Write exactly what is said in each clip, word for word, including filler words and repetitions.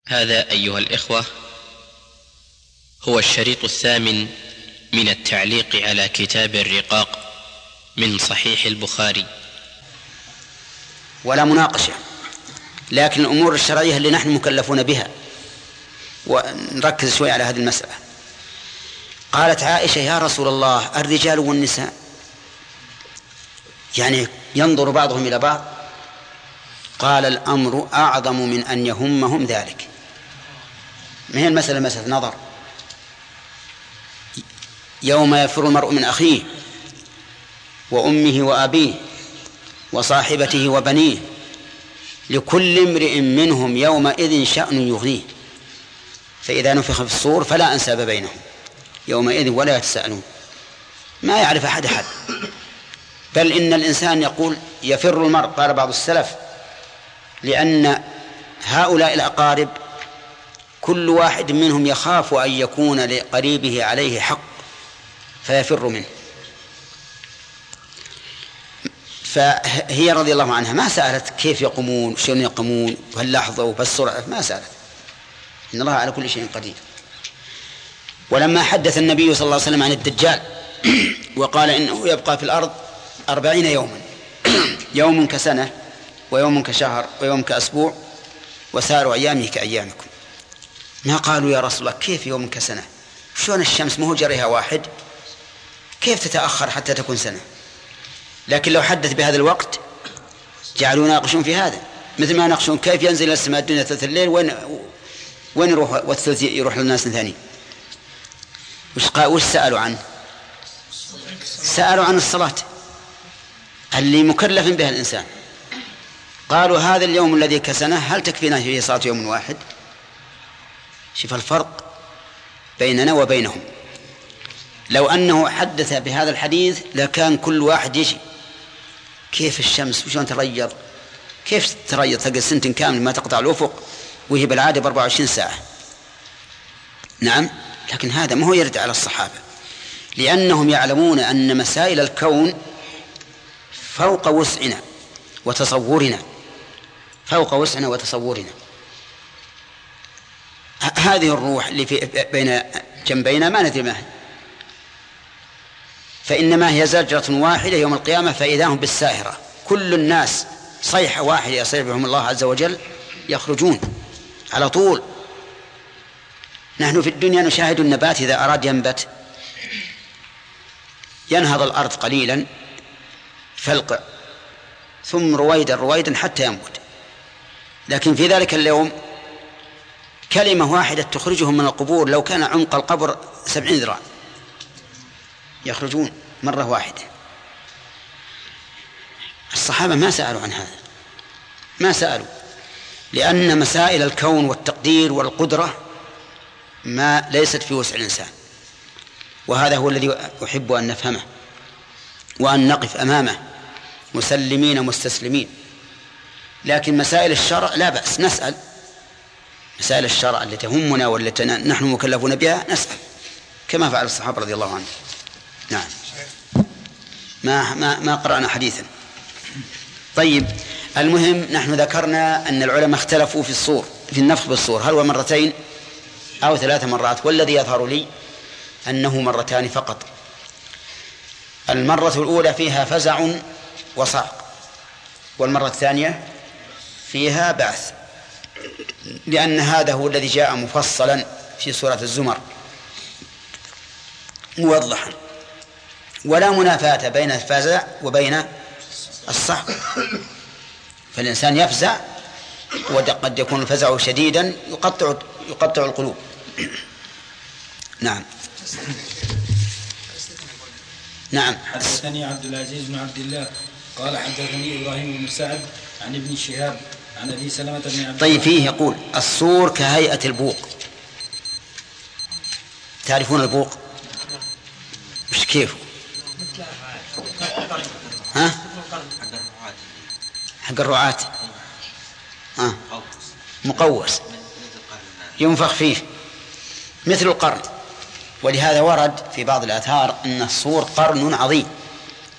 هذا أيها الإخوة هو الشريط الثامن من التعليق على كتاب الرقاق من صحيح البخاري. ولا مناقشة، لكن الأمور الشرعية اللي نحن مكلفون بها، ونركز شوي على هذه المسألة. قالت عائشة: يا رسول الله، الرجال والنساء يعني ينظر بعضهم إلى بعض؟ قال: الأمر أعظم من أن يهمهم ذلك. ما هي المسألة مسألة نظر. يوم يفر المرء من أخيه وأمه وأبيه وصاحبته وبنيه لكل امرئ منهم يومئذ شأن يغنيه، فإذا نفخ في الصور فلا أنساب بينهم يومئذ ولا يتساءلون. ما يعرف أحد أحد، بل إن الإنسان يقول يفر المرء، قال بعض السلف، لأن هؤلاء الأقارب كل واحد منهم يخاف أن يكون لقريبه عليه حق فيفر منه. فهي رضي الله عنها ما سألت كيف يقومون وشون يقومون وهاللحظة وبالسرعة، ما سألت، إن الله على كل شيء قدير. ولما حدث النبي صلى الله عليه وسلم عن الدجال وقال إنه يبقى في الأرض أربعين يوما، يوم كسنة ويوم كشهر ويوم كأسبوع وسائر أيامه كأيامكم، ما قالوا يا رسول الله كيف يوم كسنة؟ شلون الشمس ما هو جريها واحد، كيف تتأخر حتى تكون سنة؟ لكن لو حدث بهذا الوقت جعلوا يناقشون في هذا، مثل ما يناقشون كيف ينزل إلى السماء الدنيا ثلث الليل، وين وين يروح والثلث يروح للناس الثاني. وش قالوا؟ وش سألوا عنه؟ سألوا عن الصلاة اللي مكلف بها الإنسان. قالوا هذا اليوم الذي كسنه هل تكفينا فيه صلاة يوم واحد؟ شوف الفرق بيننا وبينهم. لو أنه حدث بهذا الحديث لكان كل واحد يجي كيف الشمس وشون تريض، كيف تريض تقل سنة كامل ما تقطع الأفق وهي بالعادة بأربعة وعشرين ساعة. نعم، لكن هذا ما هو يرد على الصحابة، لأنهم يعلمون أن مسائل الكون فوق وسعنا وتصورنا، فوق وسعنا وتصورنا. هذه الروح اللي في بين جنبينا ما ندري ما هي، فإنما هي زجرة واحدة يوم القيامة فإذا هم بالساهرة، كل الناس صيحة واحدة يصيح بهم الله عز وجل يخرجون على طول. نحن في الدنيا نشاهد النبات إذا أراد ينبت ينهض الأرض قليلا فلقع ثم رويدا رويدا حتى ينبت، لكن في ذلك اليوم كلمة واحدة تخرجهم من القبور، لو كان عمق القبر سبعين ذراع يخرجون مرة واحدة. الصحابة ما سألوا عن هذا، ما سألوا، لأن مسائل الكون والتقدير والقدرة ما ليست في وسع الإنسان، وهذا هو الذي أحب أن نفهمه وأن نقف أمامه مسلمين مستسلمين. لكن مسائل الشرع لا بأس نسأل، مسائل الشرع التي تهمنا والتي نحن مكلفون بها نسأل كما فعل الصحابة رضي الله عنهم. نعم، ما ما ما قرأنا حديثا. طيب، المهم نحن ذكرنا أن العلماء اختلفوا في الصور، في النفخ بالصور، هل هو مرتين أو ثلاث مرات؟ والذي يظهر لي أنه مرتان فقط. المرة الأولى فيها فزع وصعق، والمرة الثانية فيها بعث، لأن هذا هو الذي جاء مفصلا في سورة الزمر موضحا، ولا منافاة بين الفزع وبين الصعق، فالإنسان يفزع وقد يكون الفزع شديدا يقطع يقطع القلوب. نعم. نعم. حدثني عبد العزيز بن عبد الله قال حدثني إبراهيم بن سعد عن ابن شهاب عن أبي سلمة بن عبد. طيب، فيه يقول الصور كهيئة البوق. تعرفون البوق؟ مش كيف؟ ها؟ حق الرعاة. ها؟ مقوس ينفخ فيه مثل القرن، ولهذا ورد في بعض الآثار أن الصور قرن عظيم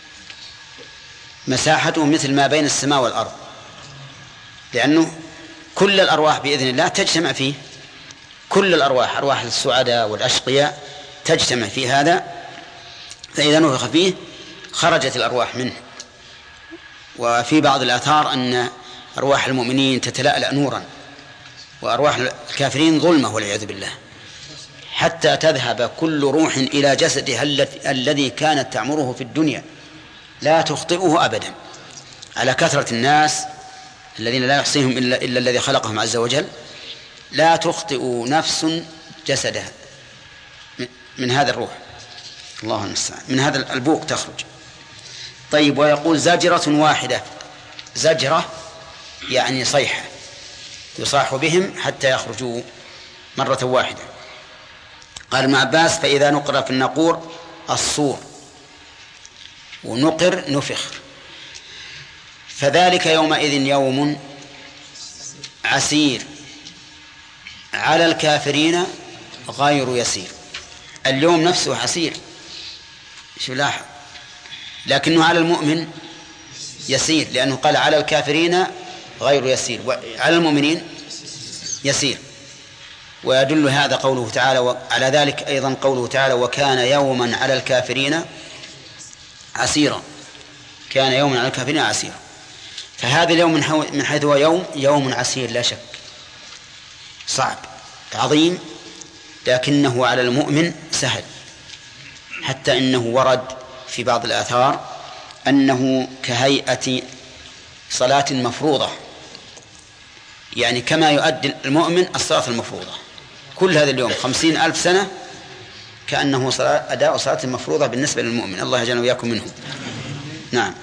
مساحته مثل ما بين السماء والأرض، لأنه كل الأرواح بإذن الله تجتمع فيه، كل الأرواح، أرواح السعداء والأشقياء تجتمع في هذا، فإذا نفخ فيه خرجت الأرواح منه. وفي بعض الآثار أن أرواح المؤمنين تتلألأ نورا، وأرواح الكافرين ظلمة والعياذ بالله، حتى تذهب كل روح إلى جسدها الذي كانت تعمره في الدنيا لا تخطئه أبدا، على كثرة الناس الذين لا يحصيهم إلا, إلا الذي خلقهم عز وجل. لا تخطئ نفس جسدها من هذا الروح، الله المستعان، من هذا البوق تخرج. طيب، ويقول زجرة واحدة، زجرة يعني صيحة، يصاح بهم حتى يخرجوا مرة واحدة. قال ابن عباس: فإذا نقر في الناقور الصور، ونقر نفخ، فذلك يومئذ يوم عسير على الكافرين غير يسير. اليوم نفسه عسير، شو لاحظ، لكنه على المؤمن يسير، لأنه قال على الكافرين غير يسير، وعلى المؤمنين يسير. ويدل هذا قوله تعالى، وعلى ذلك أيضا قوله تعالى: وكان يوما على الكافرين عسيرا، كان يوما على الكافرين عسيرا. فهذا اليوم من حيث هو يوم يوم عسير لا شك، صعب عظيم، لكنه على المؤمن سهل، حتى إنه ورد في بعض الآثار أنه كهيئة صلاة مفروضة، يعني كما يؤدي المؤمن الصلاة المفروضة كل هذا اليوم خمسين ألف سنة، كأنه صلاة أداء صلاة مفروضة بالنسبة للمؤمن. الله يجعلنا وإياكم منهم. نعم.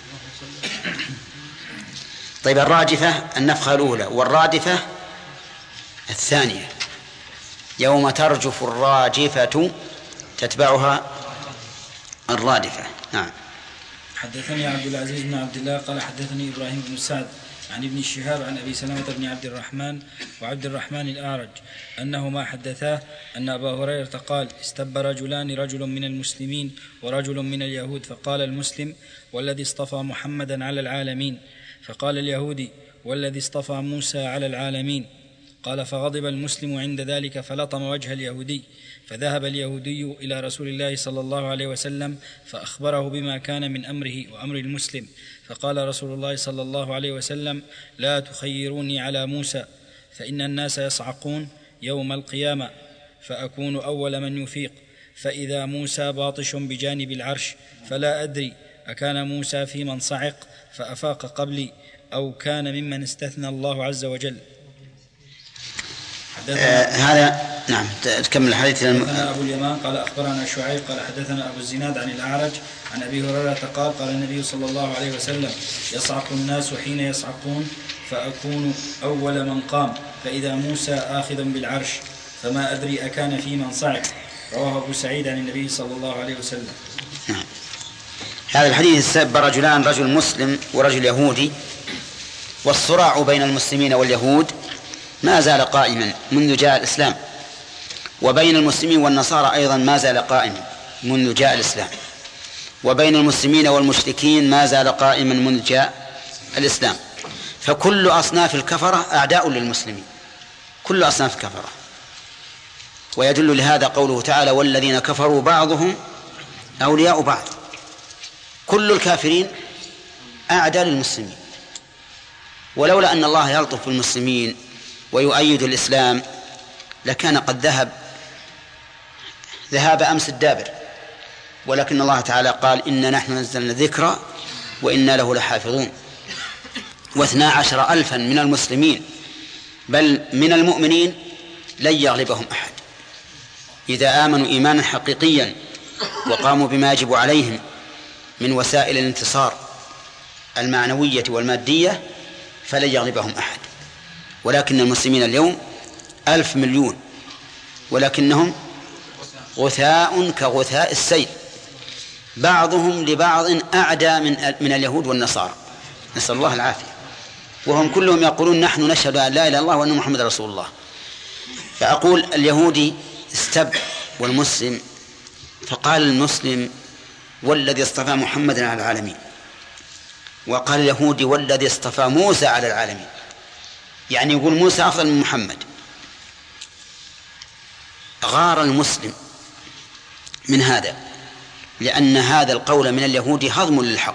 طيب، الراجفة النفخة الأولى، والرادفة الثانية يوم ترجف الراجفة تتبعها الرادفة. نعم. حدثني عبد العزيز بن عبد الله قال حدثني إبراهيم بن سعد عن ابن الشهاب عن أبي سلمة بن عبد الرحمن وعبد الرحمن الأعرج أنهما حدثاه أن أبا هريرة قال: استب رجلان، رجل من المسلمين ورجل من اليهود، فقال المسلم: والذي اصطفى محمدا على العالمين. فقال اليهودي: والذي اصطفى موسى على العالمين. قال: فغضب المسلم عند ذلك فلطم وجه اليهودي، فذهب اليهودي إلى رسول الله صلى الله عليه وسلم فأخبره بما كان من أمره وأمر المسلم. فقال رسول الله صلى الله عليه وسلم: لا تخيروني على موسى، فإن الناس يصعقون يوم القيامة، فأكون أول من يفيق، فإذا موسى باطش بجانب العرش، فلا أدري أكان موسى في من صعق فأفاق قبلي، أو كان ممن استثنى الله عز وجل. آه هذا نعم. تكمل الحديث. حدثنا أبو اليمان قال أخبرنا شعيب قال حدثنا أبو الزناد عن الأعرج عن أبي هريرة قال: قال النبي صلى الله عليه وسلم: يصعق الناس حين يصعقون، فأكون أول من قام، فإذا موسى آخذ بالعرش، فما أدري أكان في من صعق. رواه أبو سعيد عن النبي صلى الله عليه وسلم. نعم. هذا الحديث سب رجلان، رجل مسلم ورجل يهودي، والصراع بين المسلمين واليهود ما زال قائما منذ جاء الإسلام، وبين المسلمين والنصارى أيضا ما زال قائما منذ جاء الإسلام، وبين المسلمين والمشركين ما زال قائما منذ جاء الإسلام. فكل أصناف الكفرة أعداء للمسلمين، كل أصناف الكفرة. ويدل لهذا قوله تعالى: والذين كفروا بعضهم أولياء بعض. كل الكافرين أعداء للمسلمين، ولولا أن الله يلطف بالمسلمين ويؤيد الإسلام لكان قد ذهب ذهاب أمس الدابر، ولكن الله تعالى قال: إنا نحن نزلنا الذكر وإنا له لحافظون. واثنا عشر ألفا من المسلمين بل من المؤمنين لن يغلبهم أحد إذا آمنوا إيمانا حقيقيا وقاموا بما يجب عليهم من وسائل الانتصار المعنوية والمادية، فلن يغلبهم أحد. ولكن المسلمين اليوم ألف مليون، ولكنهم غثاء كغثاء السيل، بعضهم لبعض أعدى من من اليهود والنصارى، نسأل الله العافية. وهم كلهم يقولون: نحن نشهد أن لا إله إلا الله وأن محمد رسول الله. فأقول اليهودي استب والمسلم، فقال المسلم: والذي اصطفى محمدا على العالمين، وقال اليهودي: والذي اصطفى موسى على العالمين. يعني يقول موسى أفضل من محمد. غار المسلم من هذا، لأن هذا القول من اليهود هضم للحق،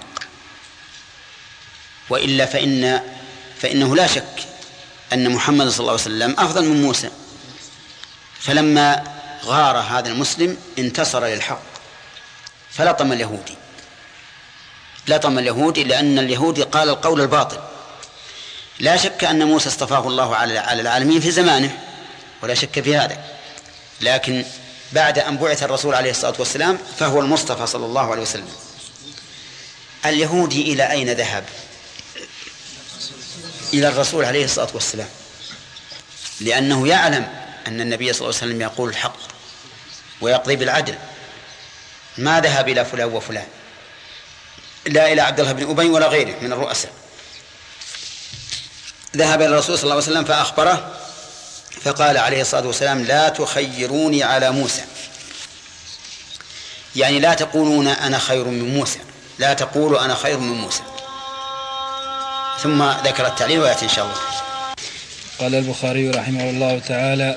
وإلا فإن فإنه لا شك أن محمد صلى الله عليه وسلم أفضل من موسى. فلما غار هذا المسلم انتصر للحق فلطم اليهودي لطم اليهودي لأن اليهودي قال القول الباطل. لا شك أن موسى اصطفاه الله على العالمين في زمانه، ولا شك في هذا، لكن بعد أن بعث الرسول عليه الصلاة والسلام فهو المصطفى صلى الله عليه وسلم. اليهودي إلى أين ذهب؟ إلى الرسول عليه الصلاة والسلام، لأنه يعلم أن النبي صلى الله عليه وسلم يقول الحق ويقضي بالعدل. ما ذهب إلى فلان وفلان، لا إلى عبد الله بن أبي ولا غيره من الرؤساء، ذهب إلى الرسول صلى الله عليه وسلم فأخبره، فقال عليه الصلاة والسلام: لا تخيروني على موسى، يعني لا تقولون أنا خير من موسى، لا تقولوا أنا خير من موسى. ثم ذكر التعليل ويأتي إن شاء الله. قال البخاري رحمه الله تعالى: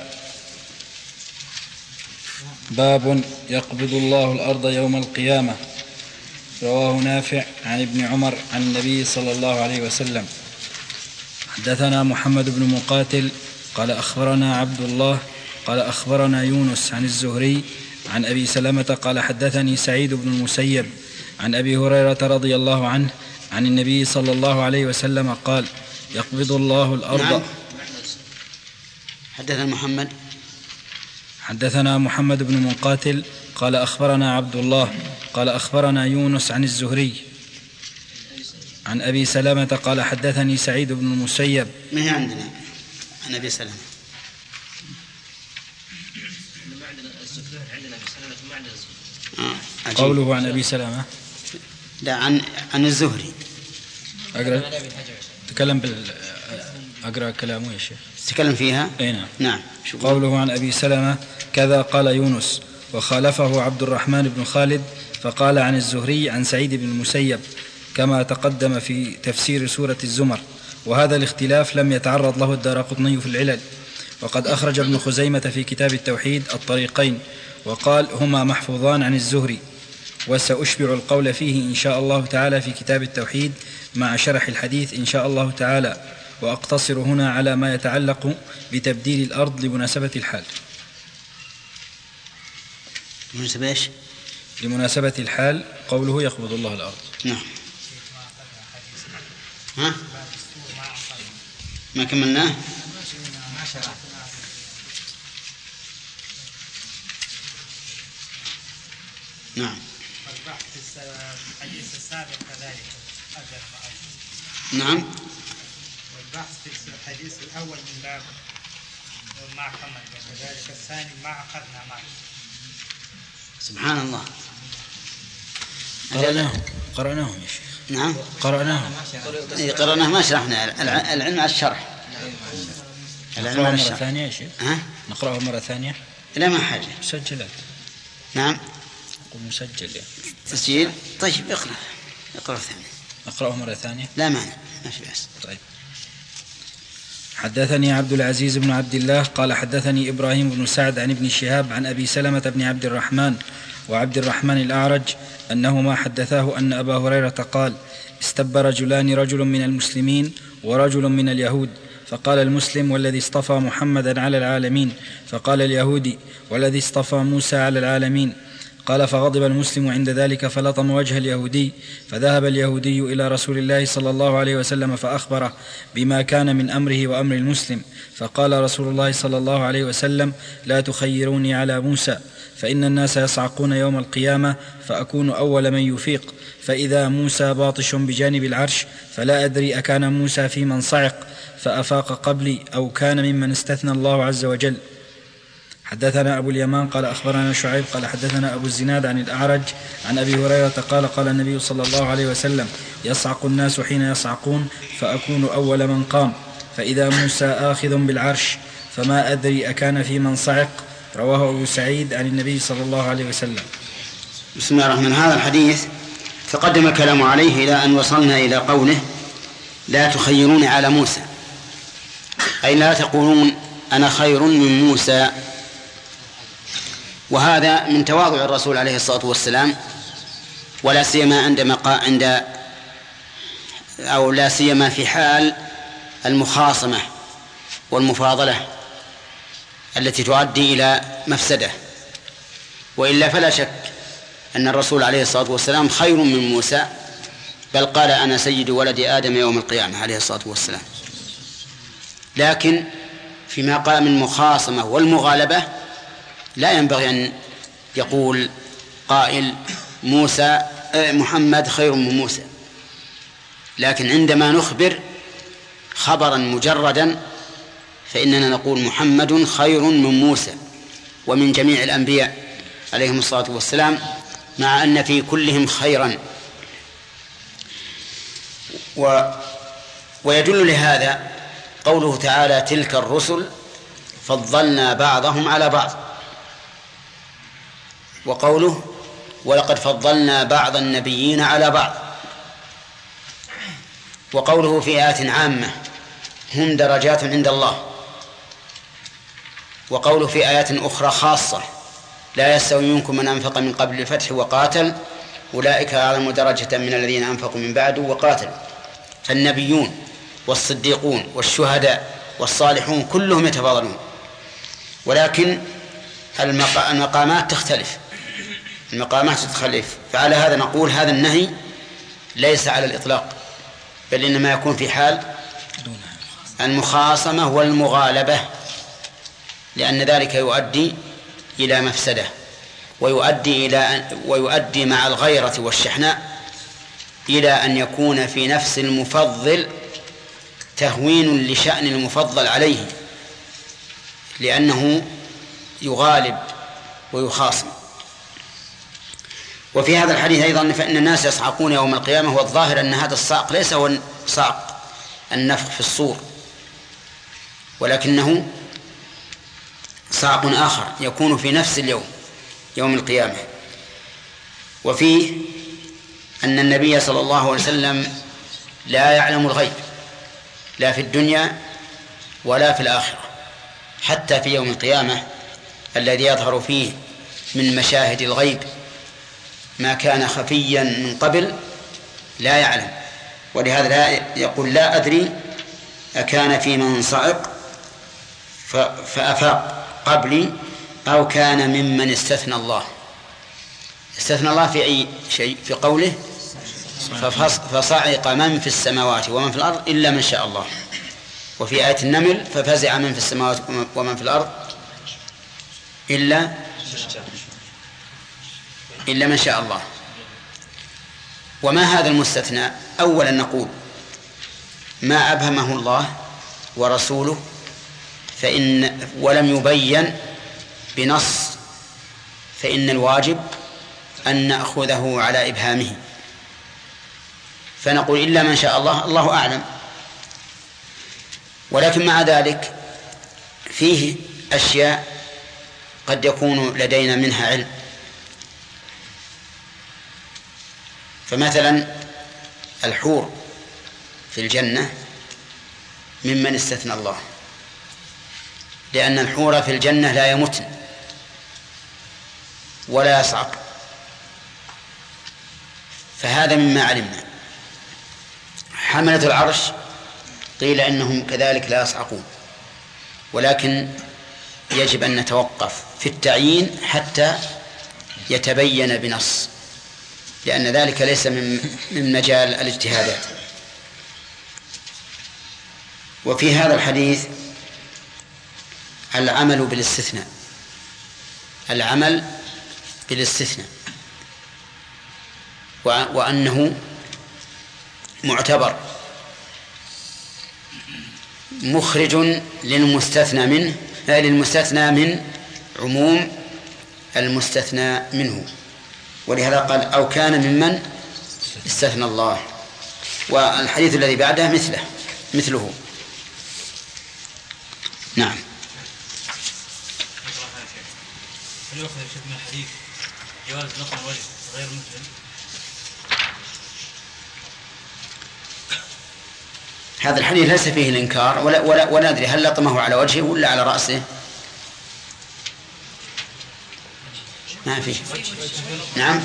باب يقبض الله الأرض يوم القيامة. رواه نافع عن ابن عمر عن النبي صلى الله عليه وسلم. حدثنا محمد بن مقاتل قال أخبرنا عبد الله قال أخبرنا يونس عن الزهري عن أبي سلمة قال حدثني سعيد بن المسيب عن أبي هريرة رضي الله عنه عن النبي صلى الله عليه وسلم قال: يقبض الله الأرض. نعم. حدثنا محمد حدثنا محمد بن مقاتل قال أخبرنا عبد الله قال أخبرنا يونس عن الزهري عن أبي سلمة قال حدثني سعيد بن المسيب. ما هي عندنا عن أبي سلمة؟ آه. قوله عن أبي سلمة لا عن عن الزهري. أقرأ تكلم بال أقرأ كلامه يا شيخ. تكلم فيها. أي نعم. نعم. قوله عن أبي سلمة كذا قال يونس، وخالفه عبد الرحمن بن خالد فقال عن الزهري عن سعيد بن المسيب كما تقدم في تفسير سورة الزمر. وهذا الاختلاف لم يتعرض له الدارقطني في العلل، وقد أخرج ابن خزيمة في كتاب التوحيد الطريقين وقال هما محفوظان عن الزهري، وسأشبع القول فيه إن شاء الله تعالى في كتاب التوحيد مع شرح الحديث إن شاء الله تعالى، وأقتصر هنا على ما يتعلق بتبديل الأرض لمناسبة الحال. مناسبة إيش؟ لمناسبة الحال قوله يقبض الله الأرض. نعم. ها؟ ما كملناه؟ نعم. الحديث السابق كذلك أجل نعم. والبحث في الحديث الأول من باب ما كمل، وكذلك الثاني ما أخذنا معه. سبحان الله. قرأناهم قرأناهم يا شيخ. نعم. قرأناهم. إيه قرأناه ما شرحنا. العلم على الشرح. العلم مرة ثانية يا شيخ. ها؟ نقرأه مرة ثانية. لا ما حاجة. مسجلات. نعم. مسجل يعني. تسجيل. طيب اقرأ. اقرأ ثانية. نقرأه مرة ثانية. لا مانع ما في بأس. طيب. حدثني عبد العزيز بن عبد الله قال حدثني إبراهيم بن سعد عن ابن شهاب عن أبي سلمة بن عبد الرحمن وعبد الرحمن الأعرج أنهما حدثاه أن أبا هريرة قال: استب رجلان، رجل من المسلمين ورجل من اليهود، فقال المسلم: والذي اصطفى محمدا على العالمين. فقال اليهودي: والذي اصطفى موسى على العالمين. قال: فغضب المسلم عند ذلك فلطم وجه اليهودي، فذهب اليهودي إلى رسول الله صلى الله عليه وسلم فأخبره بما كان من أمره وأمر المسلم. فقال رسول الله صلى الله عليه وسلم: لا تخيروني على موسى، فإن الناس يصعقون يوم القيامة فأكون أول من يفيق، فإذا موسى باطش بجانب العرش فلا أدري أكان موسى في من صعق فأفاق قبلي أو كان ممن استثنى الله عز وجل. حدثنا أبو اليمان قال أخبرنا شعيب قال حدثنا أبو الزناد عن الأعرج عن أبي هريرة قال: قال النبي صلى الله عليه وسلم: يصعق الناس حين يصعقون فأكون أول من قام، فإذا موسى آخذ بالعرش فما أدري أكان في من صعق. رواه أبو سعيد عن النبي صلى الله عليه وسلم. بسم الله الرحمن الرحيم. هذا الحديث تقدم الكلام عليه إلى أن وصلنا إلى قوله: لا تخيرون على موسى. أي لا تقولون أنا خير من موسى. وهذا من تواضع الرسول عليه الصلاة والسلام، ولا سيما عندما عند أو لا سيما في حال المخاصمة والمفاضلة التي تؤدي إلى مفسدة. وإلا فلا شك أن الرسول عليه الصلاة والسلام خير من موسى، بل قال أنا سيد ولد آدم يوم القيامة عليه الصلاة والسلام. لكن فيما قال من المخاصمة والمغالبة لا ينبغي أن يقول قائل موسى محمد خير من موسى، لكن عندما نخبر خبرا مجردا فإننا نقول محمد خير من موسى ومن جميع الأنبياء عليهم الصلاة والسلام، مع أن في كلهم خيرا. و ويدل لهذا قوله تعالى تلك الرسل فضلنا بعضهم على بعض، وقوله ولقد فضلنا بعض النبيين على بعض، وقوله في آيات عامة هم درجات عند الله، وقوله في آيات أخرى خاصة لا يستوي منكم من أنفق من قبل الفتح وقاتل أولئك أعظم درجة من الذين أنفقوا من بعد وقاتل. فالنبيون والصديقون والشهداء والصالحون كلهم يتفاضلون، ولكن المقامات تختلف المقامات تختلف فعلى هذا نقول هذا النهي ليس على الإطلاق، بل إنما يكون في حال المخاصمة والمغالبة، لأن ذلك يؤدي إلى مفسدة، ويؤدي إلى ويؤدي مع الغيرة والشحناء إلى أن يكون في نفس المفضل تهوين لشأن المفضل عليه، لأنه يغالب ويخاصم. وفي هذا الحديث أيضا فإن الناس يصعقون يوم القيامة، والظاهر أن هذا الصعق ليس هو صعق النفخ في الصور، ولكنه صعق آخر يكون في نفس اليوم يوم القيامة. وفيه أن النبي صلى الله عليه وسلم لا يعلم الغيب لا في الدنيا ولا في الآخرة، حتى في يوم القيامة الذي يظهر فيه من مشاهد الغيب ما كان خفيا من قبل لا يعلم. ولهذا لا يقول لا أدري أكان في من صعق فأفاق قبلي أو كان ممن استثنى الله. استثنى الله في أي شيء؟ في قوله فصعق من في السماوات ومن في الأرض إلا من شاء الله. وفي آية النمل ففزع من في السماوات ومن في الأرض إلا إلا من شاء الله. وما هذا المستثنى؟ أولا نقول ما أبهمه الله ورسوله فإن ولم يبين بنص فإن الواجب أن نأخذه على إبهامه، فنقول إلا من شاء الله الله أعلم. ولكن مع ذلك فيه أشياء قد يكون لدينا منها علم، فمثلا الحور في الجنة ممن استثنى الله، لأن الحور في الجنة لا يمتن ولا يصعق، فهذا مما علمنا. حملة العرش قيل إنهم كذلك لا يصعقون، ولكن يجب أن نتوقف في التعيين حتى يتبين بنص، لأن ذلك ليس من من مجال الاجتهادات. وفي هذا الحديث العمل بالاستثناء العمل بالاستثناء وأنه معتبر مخرج للمستثنى منه للمستثنى من عموم المستثنى منه. ولهذا قال أو كان ممن استثنى الله. والحديث الذي بعده مثله مثله نعم. هل يؤخذ شيء من الحديث جواز نقل الوجه غير مسلم؟ هذا الحديث ليس فيه الإنكار ولا, ولا, ولا ندري هل لطمه على وجهه ولا على رأسه. ما فيه. نعم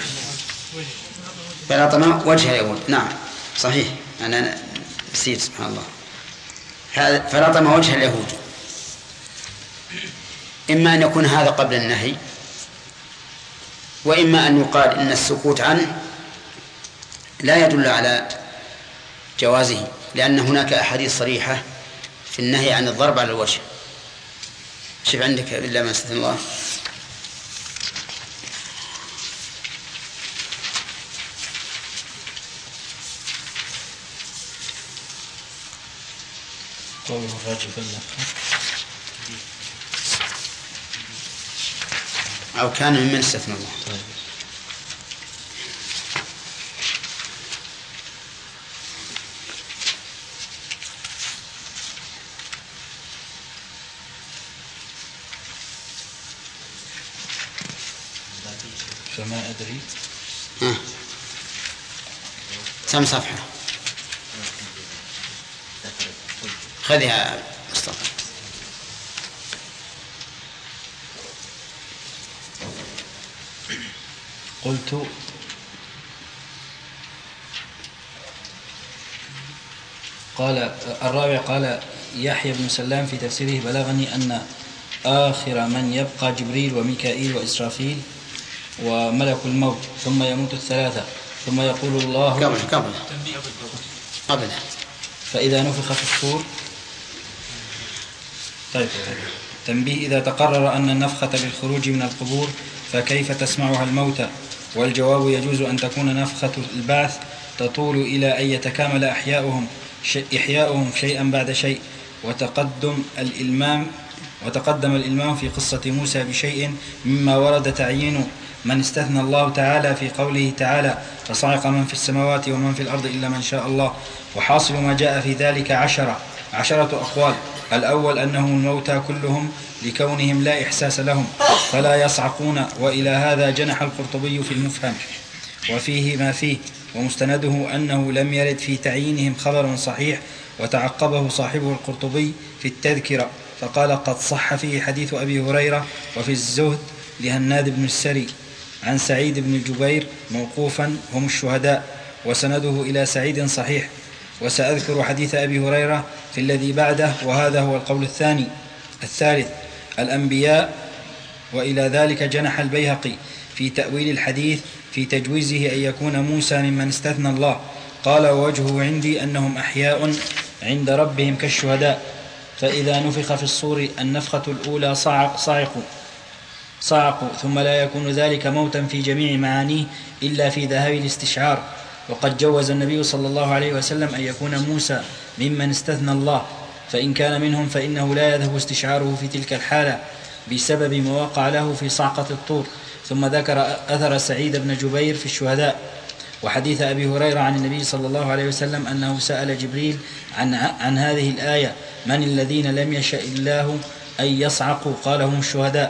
فلطمه وجه اليهود. نعم صحيح أنا نسيت سبحان الله. هذا فلطمه وجه اليهود. إما أن يكون هذا قبل النهي وإما أن يقال إن السكوت عنه لا يدل على جوازه، لأن هناك أحاديث صريحة في النهي عن الضرب على الوجه. شوف عندك إلا ما استثنى الله. قوله الراجل أو كان ممن استثنى الله. طيب. فما أدري. ها. كم صفحة؟ خذها مصطفى. قلت قال الرابع قال يحيى بن سلام في تفسيره بلغني أن آخر من يبقى جبريل وميكائيل وإسرافيل وملك الموت ثم يموت الثلاثة ثم يقول الله قبل قبل قبل فإذا نفخ في الصور. طيب تنبيه إذا تقرر أن النفخة للخروج من القبور فكيف تسمعها الموتى؟ والجواب يجوز أن تكون نفخة البعث تطول إلى أن يتكامل أحياؤهم إحياؤهم شيئا بعد شيء. وتقدم الإلمام وتقدم الإلمام في قصة موسى بشيء مما ورد تعيين من استثنى الله تعالى في قوله تعالى فصعق من في السماوات ومن في الأرض إلا من شاء الله. وحاصل ما جاء في ذلك عشرة عشرة أقوال. الأول أنهم الموتى كلهم لكونهم لا إحساس لهم فلا يصعقون، وإلى هذا جنح القرطبي في المفهم وفيه ما فيه، ومستنده أنه لم يرد في تعيينهم خبر صحيح. وتعقبه صاحبه القرطبي في التذكرة فقال قد صح فيه حديث أبي هريرة وفي الزهد لهناد بن السري عن سعيد بن جبير موقوفا هم الشهداء وسنده إلى سعيد صحيح. وسأذكر حديث أبي هريرة في الذي بعده وهذا هو القول الثاني. الثالث الأنبياء. وإلى ذلك جنح البيهقي في تأويل الحديث في تجويزه أن يكون موسى ممن استثنى الله. قال ووجهه عندي أنهم أحياء عند ربهم كالشهداء. فإذا نفخ في الصور النفخة الأولى صعق صعقوا صعقوا ثم لا يكون ذلك موتا في جميع معانيه إلا في ذهاب الاستشعار. وقد جوز النبي صلى الله عليه وسلم أن يكون موسى ممن استثنى الله، فإن كان منهم فإنه لا يذهب استشعاره في تلك الحالة بسبب ما وقع له في صعقة الطور. ثم ذكر أثر سعيد بن جبير في الشهداء وحديث أبي هريرة عن النبي صلى الله عليه وسلم أنه سأل جبريل عن, عن هذه الآية من الذين لم يشأ الله أن يصعقوا؟ قال هم الشهداء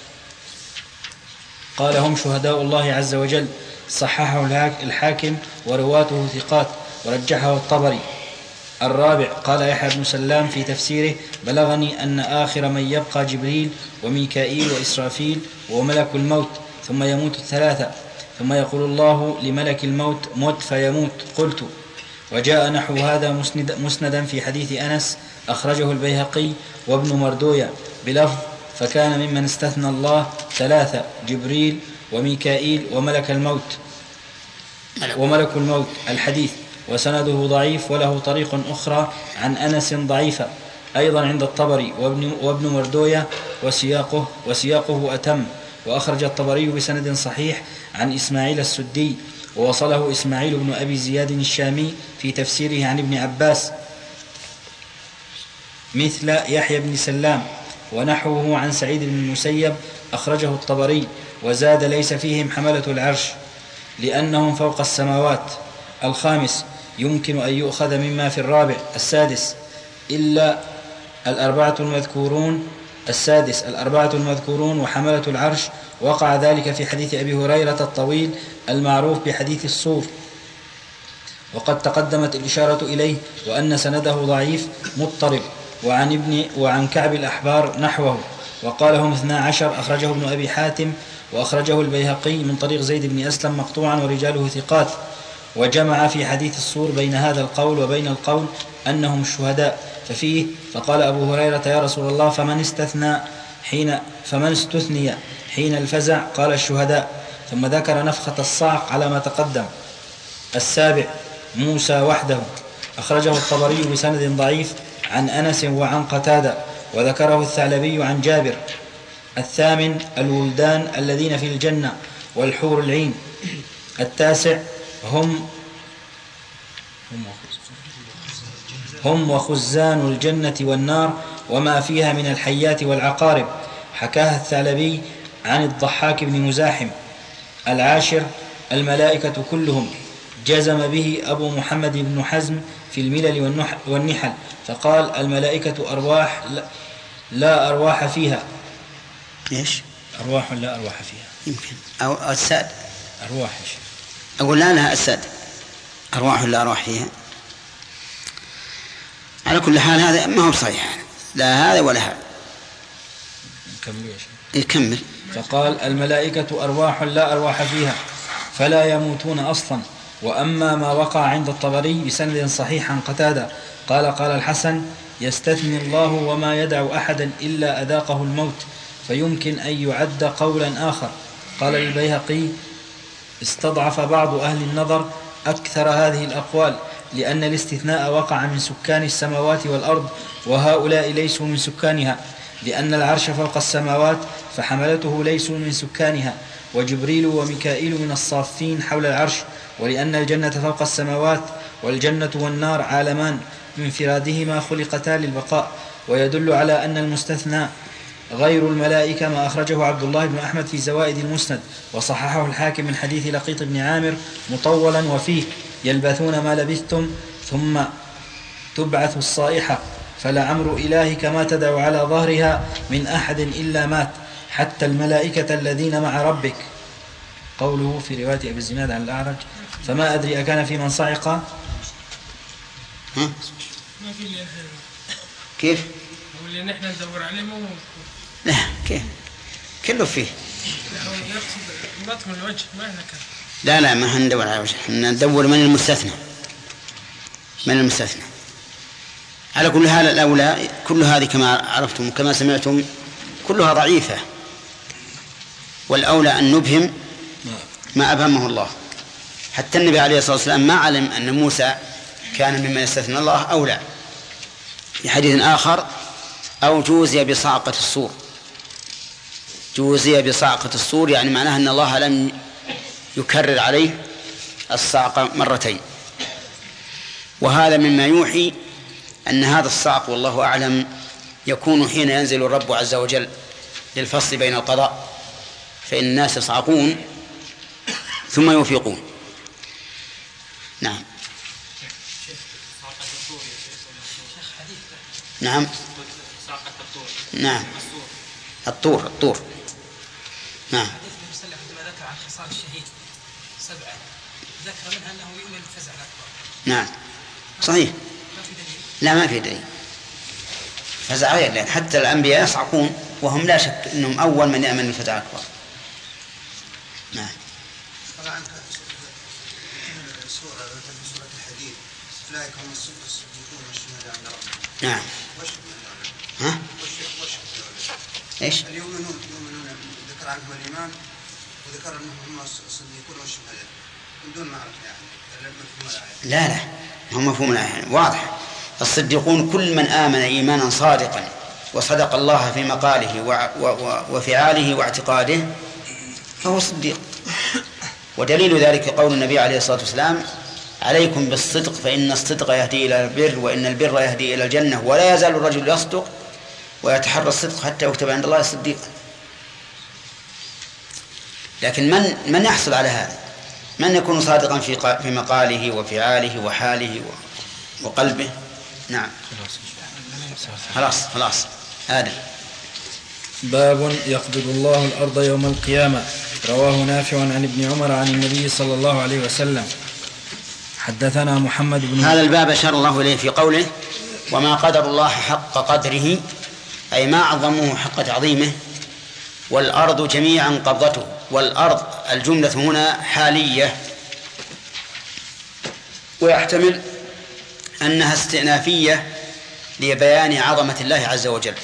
قال هم شهداء الله عز وجل. صححه الحاكم ورواته ثقات ورجحه الطبري. الرابع قال يحيى بن سلام في تفسيره بلغني أن آخر من يبقى جبريل وميكائيل وإسرافيل وملك الموت ثم يموت الثلاثة ثم يقول الله لملك الموت مت فيموت. قلت وجاء نحو هذا مسند مسندا في حديث أنس أخرجه البيهقي وابن مردوية بلفظ فكان ممن استثنى الله ثلاثة جبريل وميكائيل وملك الموت وملك الموت الحديث. وسنده ضعيف وله طريق أخرى عن أنس ضعيفة أيضا عند الطبري وابن, وابن مردوية وسياقه, وسياقه أتم. وأخرج الطبري بسند صحيح عن إسماعيل السدي ووصله إسماعيل بن أبي زياد الشامي في تفسيره عن ابن عباس مثل يحيى بن سلام ونحوه عن سعيد بن المسيب أخرجه الطبري وزاد ليس فيهم حملة العرش لأنهم فوق السماوات. الخامس يمكن أن يؤخذ مما في الرابع. السادس إلا الأربعة المذكورون السادس الأربعة المذكورون وحملة العرش وقع ذلك في حديث أبي هريرة الطويل المعروف بحديث الصور. وقد تقدمت الإشارة إليه وأن سنده ضعيف مضطرب. وعن, ابن وعن كعب الأحبار نحوه وقالهم اثنا عشر أخرجه ابن أبي حاتم وأخرجه البيهقي من طريق زيد بن أسلم مقطوعا ورجاله ثقات. وجمع في حديث الصور بين هذا القول وبين القول أنهم الشهداء ففيه فقال أبو هريرة يا رسول الله فمن استثنى حين فمن استثني حين الفزع قال الشهداء. ثم ذكر نفخة الصعق على ما تقدم. السابع موسى وحده أخرجه الطبري بسند ضعيف عن أنس وعن قتادة وذكره الثعلبي عن جابر. الثامن الولدان الذين في الجنة والحور العين. التاسع هم هم وخزان الجنة والنار وما فيها من الحيات والعقارب حكاها الثعلبي عن الضحاك بن مزاحم. العاشر الملائكة كلهم جزم به أبو محمد بن حزم في الملل والنحل فقال الملائكة أرواح لا أرواح فيها. إيش؟ أرواح لا أرواح فيها يمكن أو أجساد أرواح. أقول لا لها أجساد أرواح لا أرواح فيها. على كل حال هذا ما هو صحيح لا هذا ولا هذا. يكمل فقال الملائكة أرواح لا أرواح فيها فلا يموتون أصلا. وأما ما وقع عند الطبري بسند صحيح عن قتادة قال قال الحسن يستثني الله وما يدع أحدا إلا أذاقه الموت فيمكن أن يعد قولا آخر. قال البيهقي استضعف بعض أهل النظر أكثر هذه الأقوال لأن الاستثناء وقع من سكان السماوات والأرض وهؤلاء ليسوا من سكانها لأن العرش فوق السماوات فحملته ليسوا من سكانها وجبريل وميكائيل من الصافين حول العرش ولأن الجنة فوق السماوات والجنة والنار عالمان بانفرادهما خلقتا للبقاء. ويدل على أن المستثنى غير الملائكة ما أخرجه عبد الله بن أحمد في زوائد المسند وصححه الحاكم من حديث لقيط بن عامر مطولا وفيه يلبثون ما لبثتم ثم تبعث الصائحة فلعمر إلهك ما تدع على ظهرها من أحد إلا مات حتى الملائكة الذين مع ربك. قوله في رواية أبي الزناد عن الأعرج فما أدري أكان في من صعق ها؟ كيف؟ هو اللي نحن ندور عليه مو لا كيف كله فيه يقصد بطن الوجه ما نكر. لا لا ما هندور على وجه ندور من المستثنى من المستثنى. على كل حال الأولى كل هذه كما عرفتم كما سمعتم كلها ضعيفة والأولى أن نبهم ما أبهمه الله. حتى النبي عليه الصلاة والسلام ما علم أن موسى كان ممن يستثنى الله أو لا. في حديث آخر أو جوزي بصعقة الصور. جوزي بصعقة الصور يعني معناها أن الله لم يكرر عليه الصعقة مرتين. وهذا مما يوحي أن هذا الصعق والله أعلم يكون حين ينزل الرب عز وجل للفصل بين القضاء فإن الناس يصعقون ثم يفيقون. نعم نعم نعم الطور الطور نعم. عندما ذكر عن خصال الشهيد سبعة ذكر منها أنه يؤمن بالفزع الأكبر. نعم صحيح. لا ما في دليل فزع غير لأن حتى الأنبياء يصعقون وهم لا شك أنهم أول من يأمن بالفزع الأكبر. نعم. طبعا سورة سورة الحديد أولئك هم الصديقون والشهداء عند ربهم. نعم. ها؟ إيش؟ يؤمنون يؤمنون ذكر عنهم الإيمان وذكر أنهم هم الصديقون والشهداء من دون معرفة يعني. لا لا هم مفهوم الآية واضح. الصديقون كل من آمن إيمانا صادقا وصدق الله في مقاله وفعاله واعتقاده فهو صديق. ودليل ذلك قول النبي عليه الصلاة والسلام عليكم بالصدق فإن الصدق يهدي إلى البر وإن البر يهدي إلى الجنة ولا يزال الرجل يصدق ويتحرى الصدق حتى يكتب عند الله صديقا. لكن من من يحصل على هذا؟ من يكون صادقا في في مقاله وفعاله وحاله وقلبه؟ نعم خلاص خلاص هذا. باب يقبض الله الأرض يوم القيامة. رواه نافع عن ابن عمر عن النبي صلى الله عليه وسلم. حدثنا محمد بن هذا الباب أشار الله إليه في قوله وما قدر الله حق قدره، أي ما عظموه حق تعظيمه. والأرض جميعا قبضته، والأرض الجملة هنا حالية، ويحتمل أنها استئنافية لبيان عظمة الله عز وجل،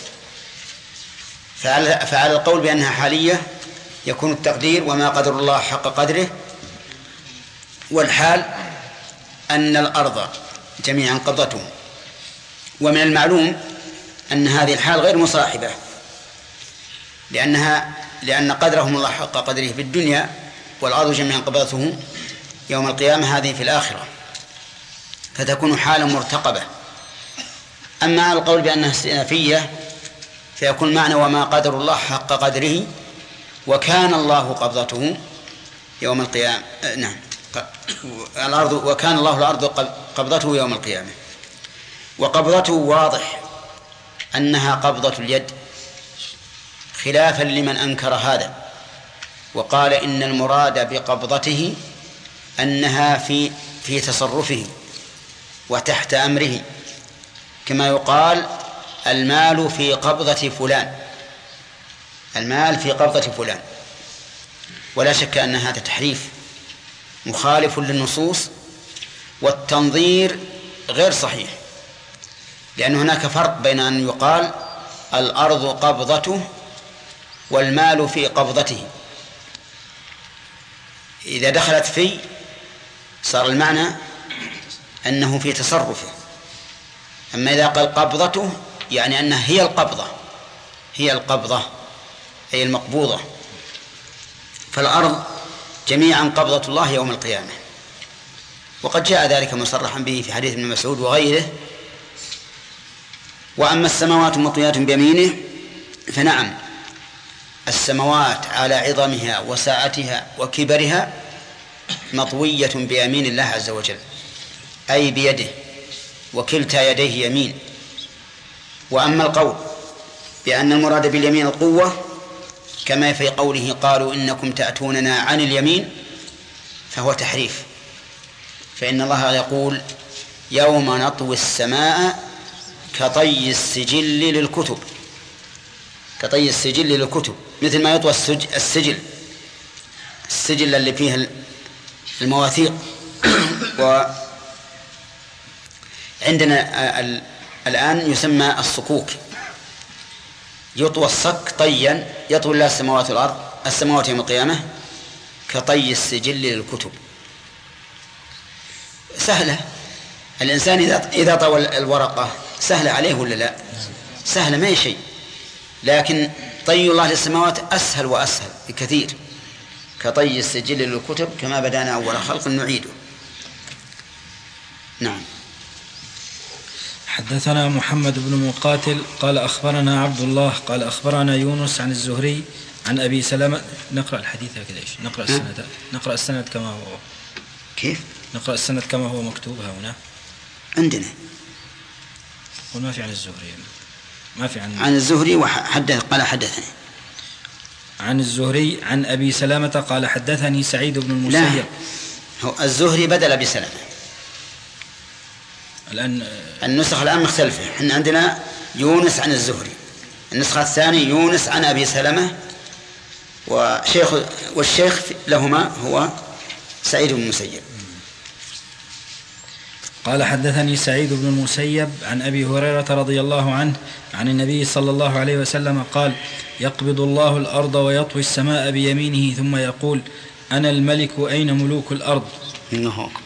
فعلى القول بأنها حالية يكون التقدير وما قدر الله حق قدره، والحال أن الأرض جميعا قبضته. ومن المعلوم أن هذه الحال غير مصاحبة، لأنها لأن قدرهم الله حق قدره في الدنيا، والأرض جميعا قبضته يوم القيامة هذه في الآخرة، فتكون حالا مرتقبة. أما على القول بأنها استئنافية فيكون معنى وما قدر الله حق قدره وكان الله قبضته يوم القيامة. نعم، الأرض وكان الله الأرض قبضته يوم القيامة. وقبضته واضح أنها قبضة اليد، خلافا لمن أنكر هذا وقال إن المراد بقبضته أنها في في تصرفه وتحت أمره، كما يقال المال في قبضة فلان، المال في قبضة فلان. ولا شك أن هذا تحريف مخالف للنصوص، والتنظير غير صحيح، لأن هناك فرق بين أن يقال الأرض قبضته والمال في قبضته. إذا دخلت في صار المعنى أنه في تصرفه، أما إذا قال قبضته يعني أنها هي القبضة، هي القبضة أي المقبوضة. فالأرض جميعا قبضة الله يوم القيامة، وقد جاء ذلك مصرحا به في حديث ابن مسعود وغيره. وأما السماوات مطويات بيمينه فنعم، السماوات على عظمها وساعتها وكبرها مطوية بيمين الله عز وجل، أي بيده، وكلتا يديه يمين. وأما القول بأن المراد باليمين القوة كما في قوله قالوا إنكم تأتوننا عن اليمين فهو تحريف، فإن الله يقول يوم نطوي السماء كطي السجل للكتب، كطي السجل للكتب، مثل ما يطوى السجل السجل اللي فيه المواثيق. وعندنا الآن يسمى الصكوك، يطوى الصك طيا يطوي الله السماوات والأرض السماوات يوم القيامة كطي السجل للكتب. سهلة، الإنسان إذا إذا طوى الورقة سهلة عليه ولا لا؟ سهلة، ما هي شيء، لكن طي الله للسماوات أسهل وأسهل بكثير، كطي السجل للكتب كما بدأنا أول خلق نعيده. نعم. حدثنا محمد بن مقاتل قال أخبرنا عبد الله قال أخبرنا يونس عن الزهري عن أبي سلمة. نقرأ الحديث هكذا إيش؟ نقرأ السند، نقرأ السند كما هو. كيف؟ نقرأ السند كما هو مكتوب هنا عندنا. وما في عن الزهري، ما في عن عن الزهري وحدث قال حدثني عن الزهري عن أبي سلمة قال حدثني سعيد بن المسيب. لا، هو الزهري بدل أبي سلمة. الآن النسخة الآن مختلفة، احنا عندنا يونس عن الزهري، النسخة الثانية يونس عن أبي سلمة، وشيخ والشيخ لهما هو سعيد بن المسيب. قال حدثني سعيد بن المسيب عن أبي هريرة رضي الله عنه عن النبي صلى الله عليه وسلم قال يقبض الله الأرض ويطوي السماء بيمينه ثم يقول أنا الملك أين ملوك الأرض. إنه أكبر.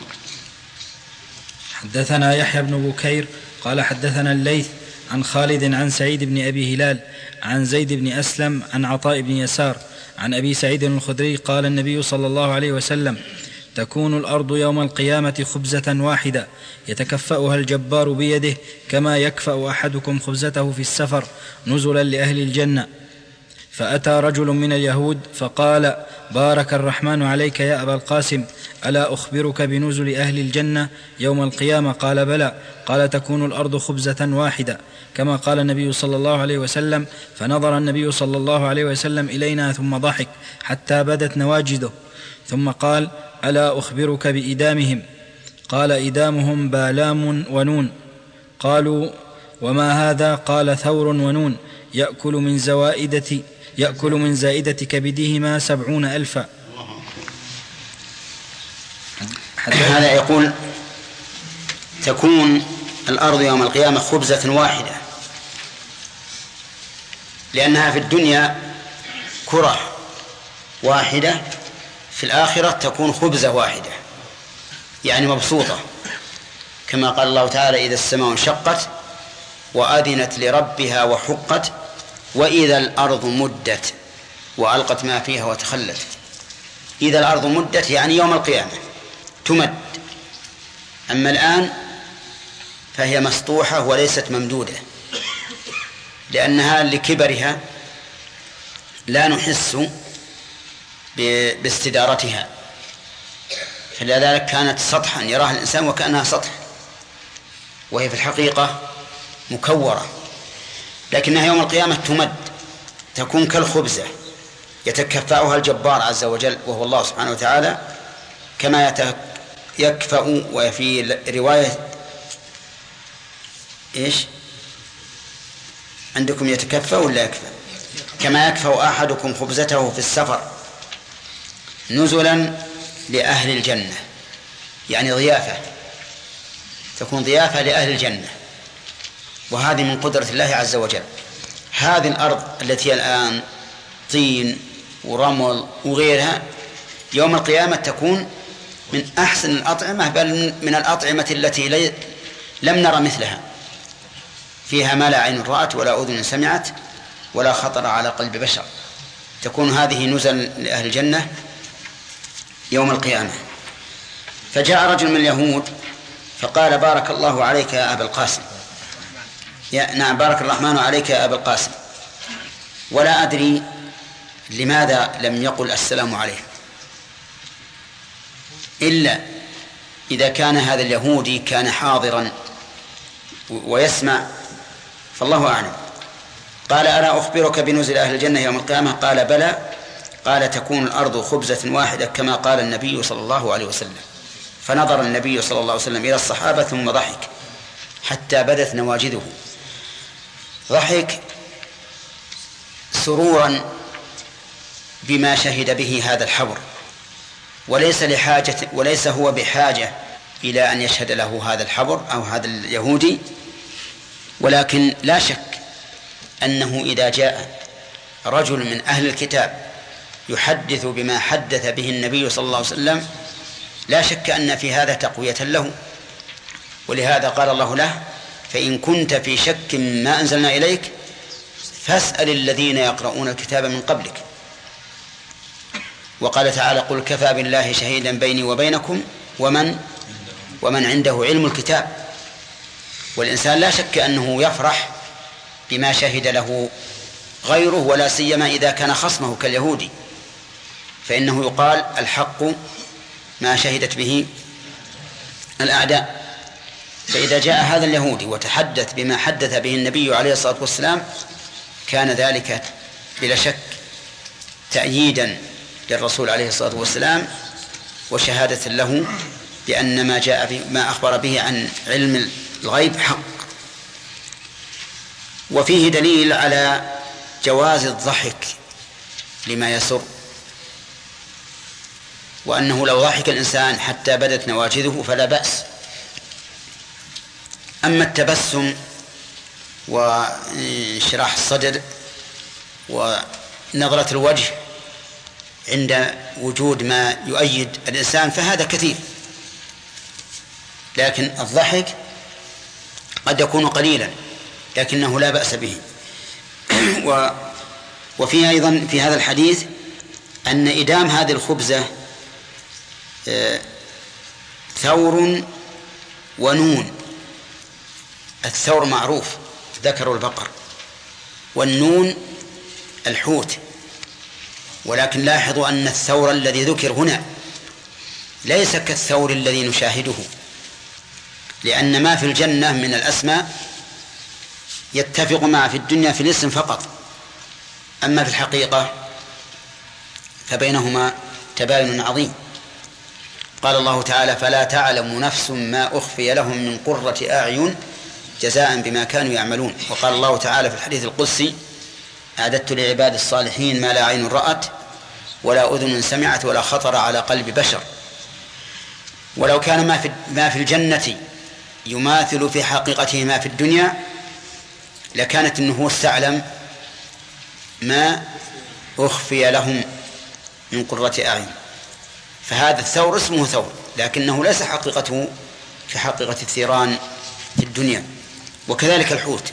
حدثنا يحيى بن بكير قال حدثنا الليث عن خالد عن سعيد بن أبي هلال عن زيد بن أسلم عن عطاء بن يسار عن أبي سعيد الخدري قال النبي صلى الله عليه وسلم تكون الأرض يوم القيامة خبزة واحدة يتكفأها الجبار بيده كما يكفأ أحدكم خبزته في السفر نزلا لأهل الجنة. فأتى رجل من اليهود فقال بارك الرحمن عليك يا أبا القاسم ألا أخبرك بنزل أهل الجنة يوم القيامة؟ قال بلى. قال تكون الأرض خبزة واحدة كما قال النبي صلى الله عليه وسلم. فنظر النبي صلى الله عليه وسلم إلينا ثم ضحك حتى بدت نواجذه ثم قال ألا أخبرك بإدامهم؟ قال إدامهم بالام ونون. قالوا وما هذا؟ قال ثور ونون يأكل من زوائدة يأكل من زائدة كبدهما سبعون ألفا. هذا يقول تكون الأرض يوم القيامة خبزة واحدة، لأنها في الدنيا كرة واحدة، في الآخرة تكون خبزة واحدة يعني مبسوطة، كما قال الله تعالى إذا السماء انشقت وأذنت لربها وحقت وإذا الأرض مدت وألقت ما فيها وتخلت. إذا الأرض مدت يعني يوم القيامة تمد، أما الآن فهي مسطوحة وليست ممدودة، لأنها لكبرها لا نحس باستدارتها، فلذلك كانت سطحا يراها الإنسان وكأنها سطح، وهي في الحقيقة مكورة، لكنها يوم القيامة تمد تكون كالخبزة يتكفأها الجبار عز وجل وهو الله سبحانه وتعالى، كما يكفأ. وفي رواية إيش عندكم يتكفأ ولا يكفأ؟ كما يكفأ أحدكم خبزته في السفر نزلا لأهل الجنة، يعني ضيافة، تكون ضيافة لأهل الجنة، وهذه من قدرة الله عز وجل. هذه الأرض التي الآن طين ورمل وغيرها يوم القيامة تكون من أحسن الأطعمة، بل من الأطعمة التي لم نرى مثلها، فيها ما لا عين رأت ولا أذن سمعت ولا خطر على قلب بشر. تكون هذه نزل لأهل الجنة يوم القيامة. فجاء رجل من اليهود فقال بارك الله عليك يا أبا القاسم، يا نعم بارك الرحمن عليك يا أبا القاسم، ولا أدري لماذا لم يقل السلام عليه، إلا إذا كان هذا اليهودي كان حاضرا ويسمع، فالله أعلم. قال ألا أخبرك بنزل أهل الجنة يوم القيامة؟ قال بلى. قال تكون الأرض خبزة واحدة كما قال النبي صلى الله عليه وسلم. فنظر النبي صلى الله عليه وسلم إلى الصحابة ثم ضحك حتى بدت نواجذه، ضحك سرورا بما شهد به هذا الحبر، وليس لحاجة وليس هو بحاجة إلى أن يشهد له هذا الحبر أو هذا اليهودي، ولكن لا شك أنه إذا جاء رجل من أهل الكتاب يحدث بما حدث به النبي صلى الله عليه وسلم لا شك أن في هذا تقوية له، ولهذا قال الله له فإن كنت في شك ما أنزلنا إليك فاسأل الذين يقرؤون الكتاب من قبلك. وقال تعالى قل كفى بالله شهيدا بيني وبينكم ومن ومن عنده علم الكتاب. والإنسان لا شك أنه يفرح بما شهد له غيره، ولا سيما إذا كان خصمه كاليهودي، فإنه يقال الحق ما شهدت به الأعداء. فإذا جاء هذا اليهودي وتحدث بما حدث به النبي عليه الصلاة والسلام كان ذلك بلا شك تأييدا للرسول عليه الصلاة والسلام وشهادة له بأن ما جاء به ما أخبر به عن علم الغيب حق. وفيه دليل على جواز الضحك لما يسر، وأنه لو ضحك الإنسان حتى بدت نواجذه فلا بأس. أما التبسم وانشراح الصدر ونظرة الوجه عند وجود ما يؤيد الإنسان فهذا كثير، لكن الضحك قد يكون قليلا لكنه لا بأس به. وفي أيضا في هذا الحديث أن إدام هذه الخبزة ثور ونون. الثور معروف ذكر البقر، والنون الحوت، ولكن لاحظوا أن الثور الذي ذكر هنا ليس كالثور الذي نشاهده، لأن ما في الجنة من الأسماء يتفق مع في الدنيا في الاسم فقط، أما في الحقيقة فبينهما تباين عظيم. قال الله تعالى فلا تعلم نفس ما أخفي لهم من قرة أعين جزاء بما كانوا يعملون. وقال الله تعالى في الحديث القدسي أعددت لعباد الصالحين ما لا عين رأت ولا أذن سمعت ولا خطر على قلب بشر. ولو كان ما في, ما في الجنة يماثل في حقيقته ما في الدنيا لكانت النفوس تعلم ما أخفي لهم من قرة أعين. فهذا الثور اسمه ثور لكنه ليس حقيقته في حقيقة الثيران في الدنيا. وكذلك الحوت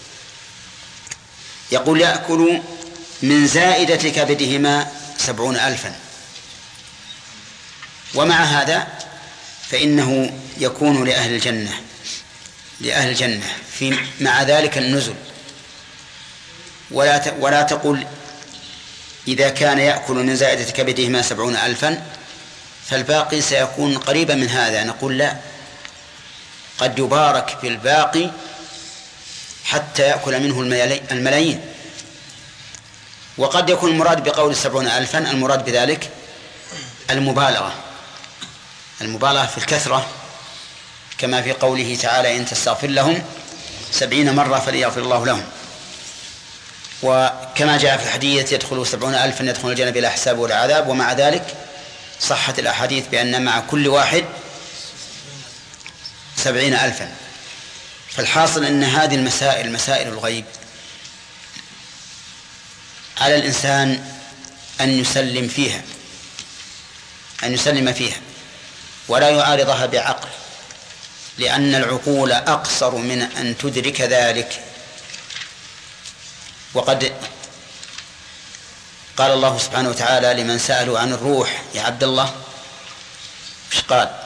يقول يأكل من زائدة كبدهما سبعون ألفا. ومع هذا فإنه يكون لأهل الجنة لأهل الجنة في مع ذلك النزل. ولا ولا تقل إذا كان يأكل من زائدة كبدهما سبعون ألفا فالباقي سيكون قريبا من هذا. نقول لا، قد يبارك في الباقي حتى يأكل منه الملايين. وقد يكون المراد بقول سبعون ألفا المراد بذلك المبالغة المبالغة في الكثرة كما في قوله تعالى إن تستغفر لهم سبعين مرة فليغفر الله لهم. وكما جاء في الحديث يدخل سبعون ألفا يدخل الجنة بلا حساب ولا عذاب. ومع ذلك صحت الأحاديث بأن مع كل واحد سبعين ألفا. فالحاصل أن هذه المسائل مسائل الغيب على الإنسان أن يسلم فيها أن يسلم فيها ولا يعارضها بعقل، لأن العقول أقصر من أن تدرك ذلك. وقد قال الله سبحانه وتعالى لمن سألوا عن الروح يا عبد الله ايش قال؟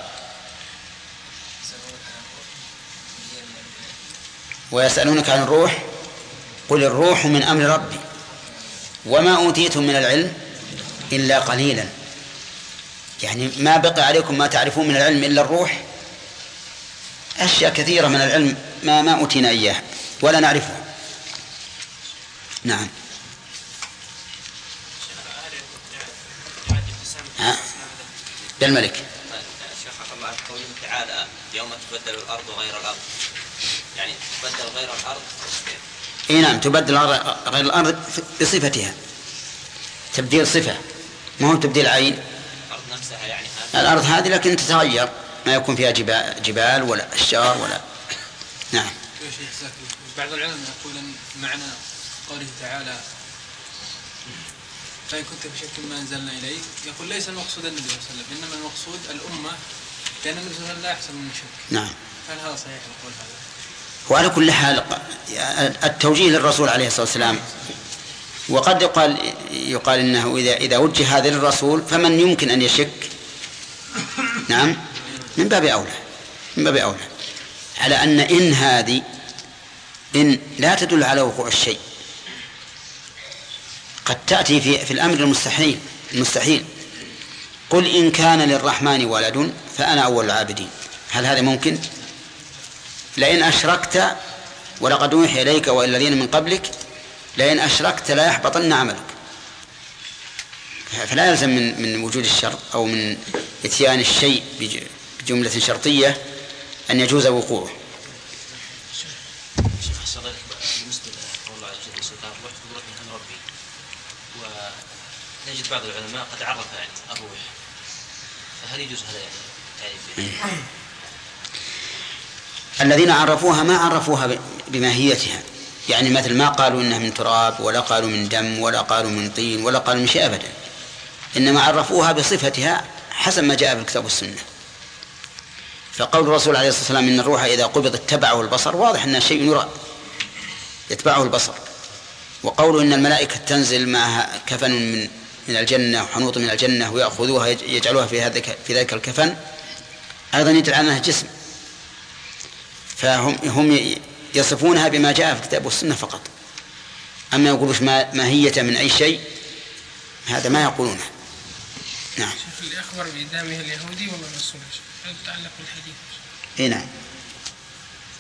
ويسألونك عن الروح قل الروح من أمر ربي وما أوتيتم من العلم إلا قليلا. يعني ما بقي عليكم ما تعرفون من العلم إلا الروح. أشياء كثيرة من العلم ما ما أوتينا إياها ولا نعرفها. نعم. بالملك شيخ الله قوله تعالى يوم تبدل الأرض غير الأرض، يعني تبدل غير الأرض. إيه نعم تبدل غير الأرض بصفتها، تبديل صفة ما هو تبديل عين. الأرض نفسها يعني هذا الأرض هذه لكن تتغير ما يكون فيها جبال, جبال ولا أشجار ولا. نعم. بعض العلماء يقولون معنى قوله تعالى فإن كنت في شك ما أنزلنا إليك، يقول ليس المقصود النبي صلى الله عليه وسلم إنما المقصود الأمة، لأن النبي صلى الله عليه وسلم لا يحصل من شك. نعم. هل هذا صحيح القول هذا؟ وعلى كل حال التوجيه للرسول عليه الصلاة والسلام. وقد يقال يقال إنه إذا إذا وجه هذا للرسول فمن يمكن أن يشك. نعم من باب أولى من باب أولى على أن إن هذه إن لا تدل على وقوع الشيء، قد تأتي في في الأمر المستحيل المستحيل قل إن كان للرحمن ولد فأنا أول العابدين. هل هذا ممكن؟ لئن أشركت ولقد أوحي إليك وإلى الذين من قبلك لئن أشركت لا يحبطن عملك. فلا يلزم من من وجود الشر أو من إتيان الشيء بجملة شرطية أن يجوز وقوعه. شيخ حسن الله بالنسبة لقول الله عز وجل سلطان الروح قدرة من ربي، ونجد بعض العلماء قد عرف يعني الروح، فهل يجوز هذا يعني تعريف؟ الذين عرفوها ما عرفوها بماهيتها، يعني مثل ما قالوا إنها من تراب ولا قالوا من دم ولا قالوا من طين ولا قالوا من شيء أبدا، إنما عرفوها بصفتها حسب ما جاء في الكتاب والسنة. فقول الرسول عليه الصلاة والسلام إن الروح إذا قبض اتبعه البصر واضح أنه شيء يرى يتبعه البصر. وقوله إن الملائكة تنزل معها كفن من من الجنة وحنوط من الجنة ويأخذوها يجعلوها في هذا في ذلك الكفن أيضا يدل على أنها جسم. فهم هم يصفونها بما جاء في الكتاب والسنة فقط. أما يقولوش ما ماهية من أي شيء هذا ما يقولونه. نعم. شوف اللي أخبر بإدامه اليهودي ولا الرسول هل تعلق بالحديث؟ إيه نعم.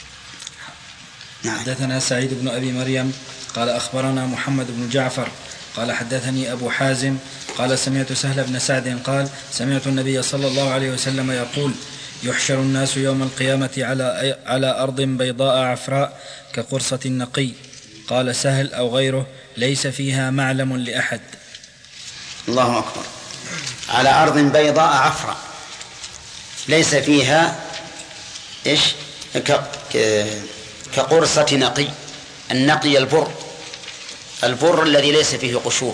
نعم. حدثنا سعيد بن أبي مريم قال أخبرنا محمد بن جعفر قال حدثني أبو حازم قال سمعت سهل بن سعد قال سمعت النبي صلى الله عليه وسلم يقول يحشر الناس يوم القيامة على على أرض بيضاء عفراء كقرصة النقي. قال سهل أو غيره ليس فيها معلم لأحد. الله أكبر. على أرض بيضاء عفراء ليس فيها إيش كقرصة نقي. النقي البر البر الذي ليس فيه قشور.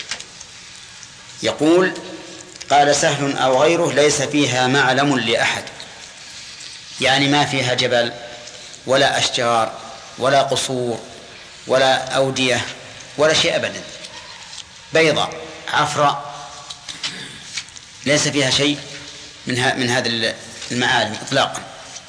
يقول قال سهل أو غيره ليس فيها معلم لأحد، يعني ما فيها جبل ولا أشجار ولا قصور ولا أودية ولا شيء أبدا، بيضاء عفراء ليس فيها شيء من من هذه المعالم إطلاقا.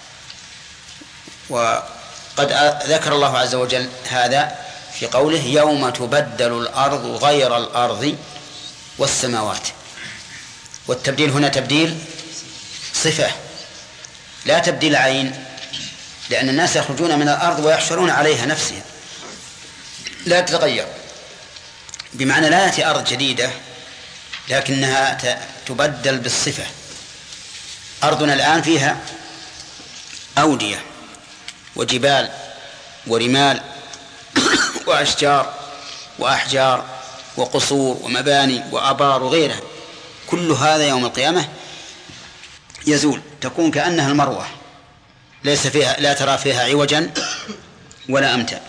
وقد ذكر الله عز وجل هذا في قوله يوم تبدل الأرض غير الأرض والسماوات. والتبديل هنا تبديل صفة لا تبديل عين، لأن الناس يخرجون من الأرض ويحشرون عليها نفسها لا تتغير، بمعنى لا يأتي أرض جديدة لكنها تبدل بالصفة. أرضنا الآن فيها أودية وجبال ورمال وأشجار وأحجار وقصور ومباني وآبار وغيرها، كل هذا يوم القيامة يزول، تكون كأنها المروة ليس فيها لا ترى فيها عوجا ولا أمتا.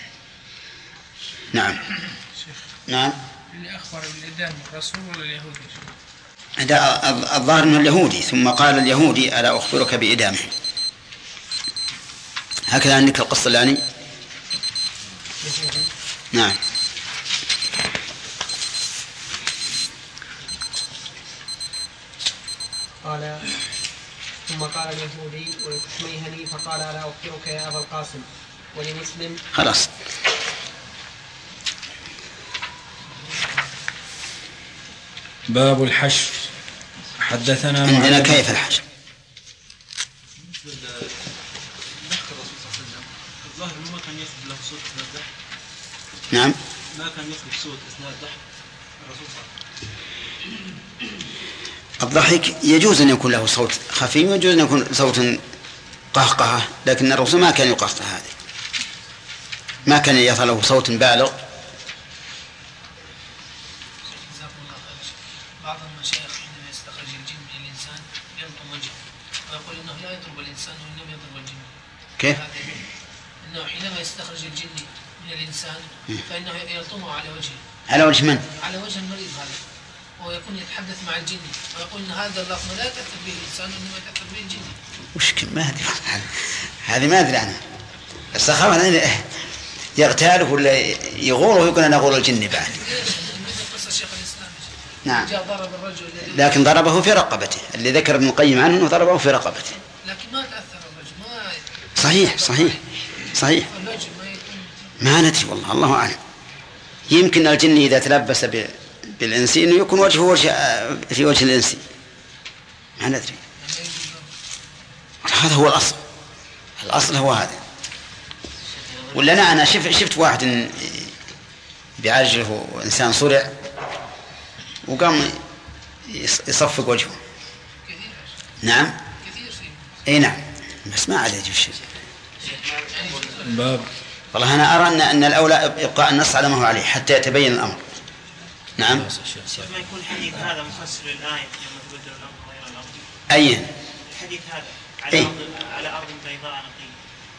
نعم نعم. اللي أخبر بالإعدام الرسول ولا اليهودي؟ الظاهر أنه اليهودي، ثم قال اليهودي ألا أخبرك بإعدامه. هكذا عندك القصة الآن. نعم. قال ثم قال اليهودي ولتحميهني فقال ألا أخبرك يا أبا القاسم. ولمسلم خلاص. باب الحشر. حدثنا عندنا كيف الحشر؟ الظاهر ما كان يخرج له صوت أثناء الضحك. نعم. ما كان يخرج صوت أثناء الضحك الرسول صلى الله عليه وسلم. الضحك يجوز أن يكون له صوت خفي ويجوز أن يكون صوت قهقهة، لكن الرسول ما كان يقهقه، هذا ما كان يظهر صوت بالغ. بعض المشايخ عندما يستخرج الجن من الإنسان يلطم وجهه ويقول إنه لا يضرب الإنسان وإنما يضرب الجن. كيف؟ إنه حينما يستخرج الجن من الإنسان فإنه يلطمه على وجهه. على وجه من؟ على وجه المريض هذا، ويكون يتحدث مع الجن ويقول إن هذا اللطم لا تأثر به الإنسان وإنما تأثر به الجن. وش ما أدري هذه ما أدري عنها. السخاوة يغتاله ولا يغوره ويقول أنا أغور الجن بعد. نعم. لكن ضربه في رقبته، اللي ذكر ابن القيم عنه أنه ضربه في رقبته. لكن ما تأثر الرجل. ما صحيح صحيح صحيح. ما ندري والله، الله أعلم. يمكن الجن إذا تلبس بالإنسي إنه يكون وجهه وجه في وجه الإنسي، ما ندري. هذا هو الأصل، الأصل هو هذا. ولا أنا أنا شفت شفت واحد بيعالجه إنسان صرع وقام يصفق وجهه. نعم. اي نعم، بس ما عاد يجي شيء. باب. والله انا ارى ان ان الاولى ابقاء النص على ما هو عليه حتى يتبين الامر. نعم. ما يكون الحديث هذا مفسر للآية يوم تبدل الأرض غير الأرض. أي الحديث هذا على أرض على أرض بيضاء نقية.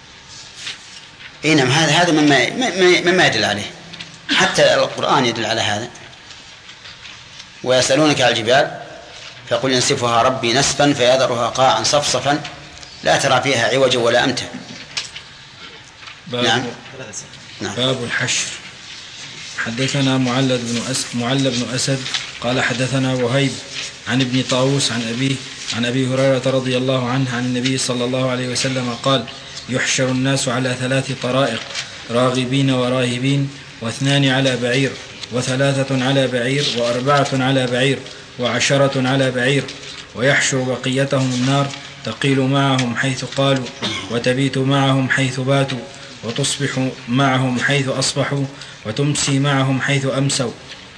اي نعم، هذا هذا مما مما يدل عليه، حتى القرآن يدل على هذا. ويسألونك على الجبال فقل ينسفها ربي نسفا فيذرها قاعا صفصفا لا ترى فيها عوجا ولا أمتا. باب نعم. نعم. باب الحشر. حدثنا معل بن أسد معل بن أسد قال حدثنا وهيب عن ابن طاووس عن أبيه عن أبي هريرة رضي الله عنه عن النبي صلى الله عليه وسلم قال يحشر الناس على ثلاث طرائق، راغبين وراهبين، واثنان على بعير، وثلاثة على بعير، وأربعة على بعير، وعشرة على بعير، ويحشر بقيتهم النار تقيل معهم حيث قالوا وتبيت معهم حيث باتوا وتصبح معهم حيث أصبحوا وتمسي معهم حيث أمسوا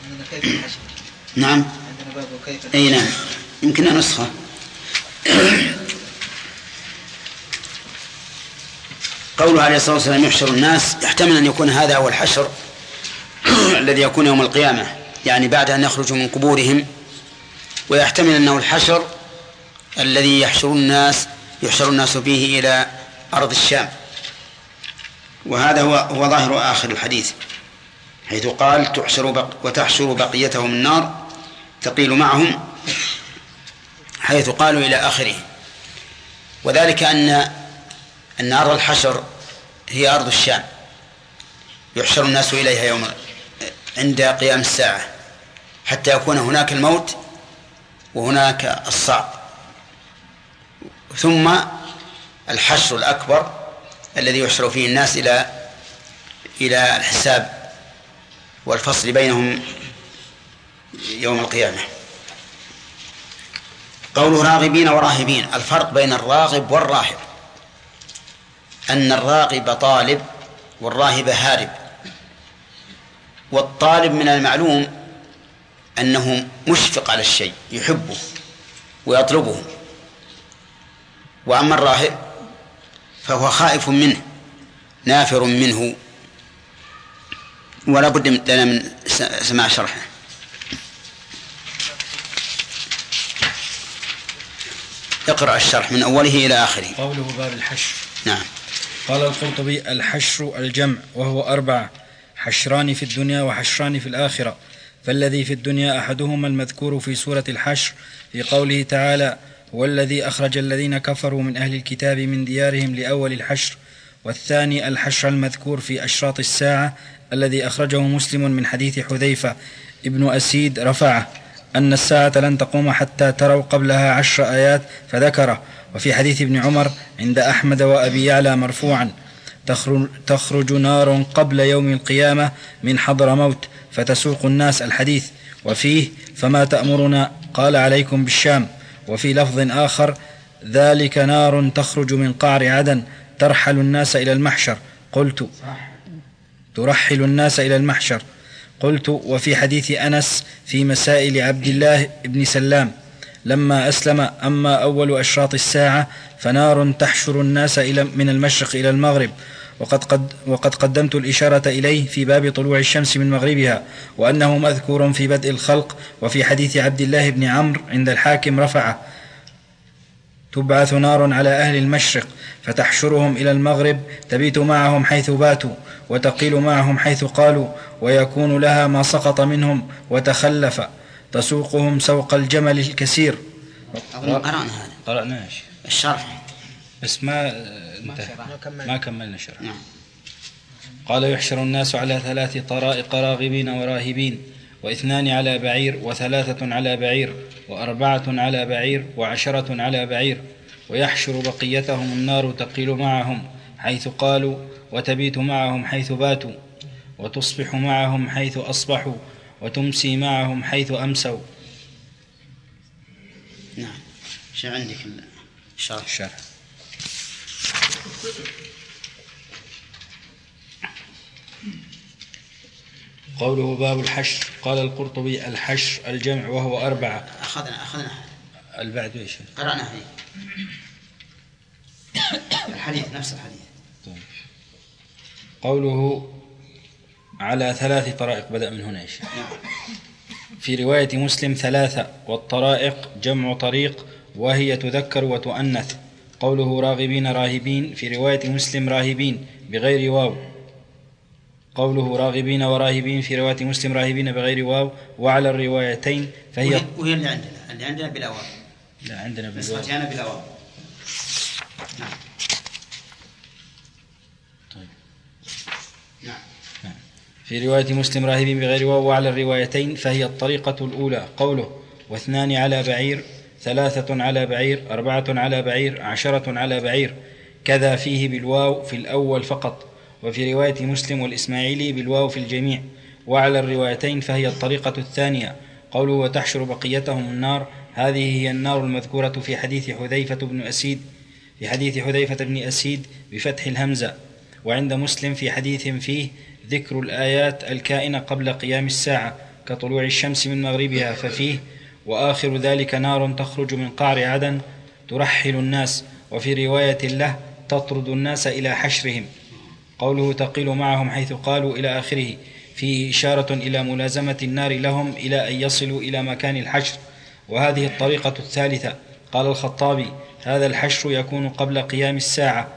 نعم. أي نعم، يمكن نسخة. قوله عليه الصلاة والسلام يحشر الناس، يحتمل أن يكون هذا هو الحشر الذي يكون يوم القيامة، يعني بعد أن يخرجوا من قبورهم، ويحتمل أنه الحشر الذي يحشر الناس يحشر الناس فيه إلى أرض الشام، وهذا هو, هو ظاهر آخر الحديث، حيث قال تحشر بق وتحشر بقيتهم النار تقيل معهم، حيث قالوا إلى آخره. وذلك أن أن أرض الحشر هي أرض الشام يحشر الناس إليها يوم عند قيام الساعة، حتى يكون هناك الموت وهناك الصعق، ثم الحشر الأكبر الذي يحشر فيه الناس إلى إلى الحساب والفصل بينهم يوم القيامة. قوله راغبين وراهبين، الفرق بين الراغب والراهب أن الراغب طالب والراهب هارب. والطالب من المعلوم أنه مشفق على الشيء يحبه ويطلبه، وأما الراهب فهو خائف منه نافر منه. ولا بد لنا من سماع شرحه. اقرأ الشرح من أوله إلى آخره. قوله باب الحشر. نعم. قال القرطبي: الحشر الجمع، وهو أربعة: حشران في الدنيا وحشران في الآخرة. فالذي في الدنيا أحدهما المذكور في سورة الحشر في قوله تعالى: هو الذي أخرج الذين كفروا من أهل الكتاب من ديارهم لأول الحشر. والثاني الحشر المذكور في أشراط الساعة الذي أخرجه مسلم من حديث حذيفة ابن أسيد رفعه أن الساعة لن تقوم حتى تروا قبلها عشر آيات فذكره. وفي حديث ابن عمر عند أحمد وأبي يعلى مرفوعا: تخرج نار قبل يوم القيامة من حضرموت فتسوق الناس الحديث. وفيه: فما تأمرنا؟ قال: عليكم بالشام. وفي لفظ آخر: ذلك نار تخرج من قعر عدن ترحل الناس إلى المحشر. قلت: ترحل الناس إلى المحشر. قلت: وفي حديث أنس في مسائل عبد الله بن سلام لما أسلم: أما أول أشراط الساعة فنار تحشر الناس إلى من المشرق إلى المغرب. وقد, قد وقد قدمت الإشارة إليه في باب طلوع الشمس من مغربها، وأنه مذكور في بدء الخلق. وفي حديث عبد الله بن عمرو عند الحاكم رفعه: تبعث نار على أهل المشرق فتحشرهم إلى المغرب تبيت معهم حيث باتوا وتقيل معهم حيث قالوا، ويكون لها ما سقط منهم وتخلف تسوقهم سوق الجمل الكثير. قرأنا هذا قرأنا الشرح بس ما ما كملنا الشرح. نعم. قال: يحشر الناس على ثلاث طرائق: راغبين وراهبين، واثنان على بعير، وثلاثة على بعير، وأربعة على بعير، وعشرة على بعير. ويحشر بقيتهم النار تقيل معهم حيث قالوا وتبيت معهم حيث باتوا وتصبح معهم حيث أصبحوا وتمسي معهم حيث أمسوا. نعم. شو عندك الشرح؟ الشرح. قوله باب الحشر. قال القرطبي: الحشر الجمع، وهو أربعة. أخذنا أخذنا البعد إيش؟ قرأنا فيه الحديث نفس الحديث. طيب. قوله على ثلاث طرائق بدأ من هنا إيش؟ في رواية مسلم ثلاثة، والطرائق جمع طريق وهي تذكر وتؤنث. قوله راغبين راهبين في رواية مسلم راهبين بغير واو. قوله راغبين وراهبين في رواية مسلم راهبين بغير واو. وعلى الروايتين فهي وهي اللي عندنا اللي عندنا بلا واو. لا عندنا بلا واو. نسختي أنا بلا واو. نعم. طيب. نعم. نعم. في رواية مسلم راهبين بغير واو. وعلى الروايتين فهي الطريقة الأولى. قوله: واثنان على بعير، ثلاثة على بعير، أربعة على بعير، عشرة على بعير. كذا فيه بالواو في الأول فقط. وفي رواية مسلم والإسماعيلي بالواو في الجميع. وعلى الروايتين فهي الطريقة الثانية. قوله: وتحشر بقيتهم النار، هذه هي النار المذكورة في حديث حذيفة بن أسيد في حديث حذيفة بن أسيد بفتح الهمزة. وعند مسلم في حديث فيه ذكر الآيات الكائنة قبل قيام الساعة. كطلوع الشمس من مغربها ففيه وآخر ذلك نار تخرج من قعر عدن ترحل الناس، وفي رواية له تطرد الناس إلى حشرهم. قوله تقيل معهم حيث قالوا إلى آخره فيه إشارة إلى ملازمة النار لهم إلى أن يصلوا إلى مكان الحشر. وهذه الطريقة الثالثة. قال الخطابي هذا الحشر يكون قبل قيام الساعة،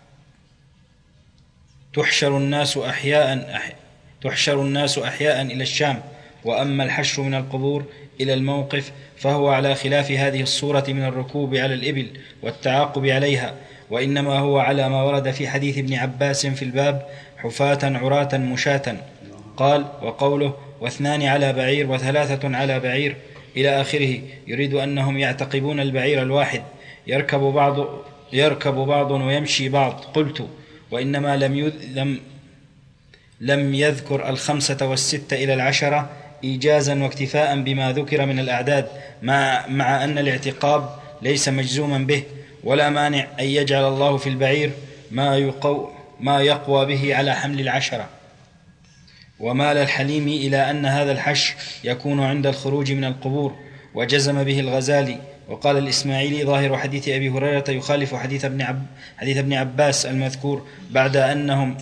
تحشر الناس أحياء أح... تحشر الناس أحياء إلى الشام. وأما الحشر من القبور إلى الموقف فهو على خلاف هذه الصورة من الركوب على الإبل والتعاقب عليها، وإنما هو على ما ورد في حديث ابن عباس في الباب حفاة عراة مشاة. قال وقوله واثنان على بعير وثلاثة على بعير إلى آخره يريد أنهم يعتقبون البعير الواحد، يركب بعض, يركب بعض ويمشي بعض. قلت وإنما لم, يذ... لم... لم يذكر الخمسة والستة إلى العشرة إيجازا واكتفاء بما ذكر من الأعداد، مع, مع أن الاعتقاب ليس مجزوما به، ولا مانع أن يجعل الله في البعير ما, يقو... ما يقوى به على حمل العشرة. ومال الحليم إلى أن هذا الحشر يكون عند الخروج من القبور، وجزم به الغزالي. وقال الإسماعيلي ظاهر حديث أبي هريرة يخالف حديث ابن, عب... حديث ابن عباس المذكور بعد أنهم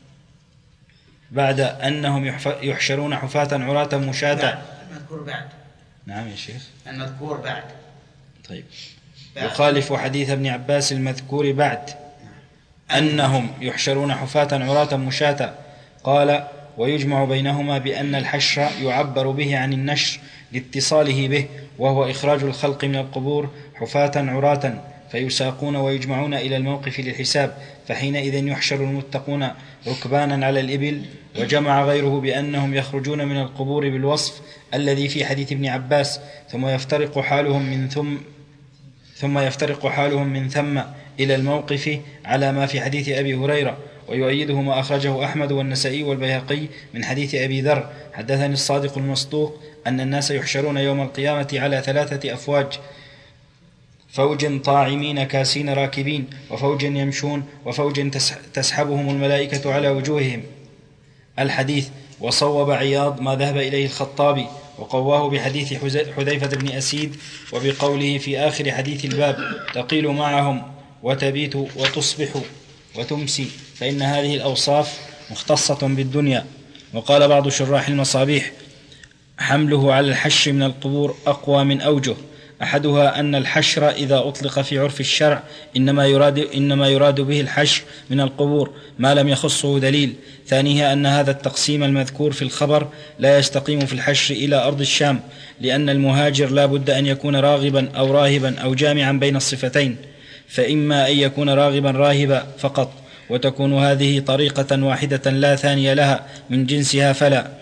بعد أنهم يحشرون حفاة عراة مشاة. المذكور بعد. نعم يا شيخ المذكور بعد. طيب بعد. يخالف حديث ابن عباس المذكور بعد أنهم يحشرون حفاة عراة مشاة. قال ويجمع بينهما بأن الحشر يعبر به عن النشر لاتصاله به، وهو إخراج الخلق من القبور حفاة عراة فيساقون ويجمعون إلى الموقف للحساب، فحينئذ يحشر المتقون ركبانا على الإبل. وجمع غيره بأنهم يخرجون من القبور بالوصف الذي في حديث ابن عباس، ثم يفترق حالهم من ثم ثم يفترق حالهم من ثم إلى الموقف على ما في حديث أبي هريرة. ويؤيده ما أخرجه أحمد والنسائي والبيهقي من حديث أبي ذر حدثني الصادق المصدوق أن الناس يحشرون يوم القيامة على ثلاثة أفواج: فوج طاعمين كاسين راكبين، وفوج يمشون، وفوج تسحبهم الملائكة على وجوههم. الحديث. وصوب عياض ما ذهب إليه الخطابي، وقواه بحديث حذيفة بن أسيد، وبقوله في آخر حديث الباب تقيل معهم وتبيت وتصبح وتمسي، فإن هذه الأوصاف مختصة بالدنيا. وقال بعض شراح المصابيح حمله على الحشر من القبور أقوى من أوجه. أحدها أن الحشر إذا أطلق في عرف الشرع إنما يراد, إنما يراد به الحشر من القبور ما لم يخصه دليل. ثانيها أن هذا التقسيم المذكور في الخبر لا يستقيم في الحشر إلى أرض الشام، لأن المهاجر لا بد أن يكون راغبا أو راهبا أو جامعا بين الصفتين، فإما أن يكون راغبا راهبا فقط، وتكون هذه طريقة واحدة لا ثانية لها من جنسها، فلا.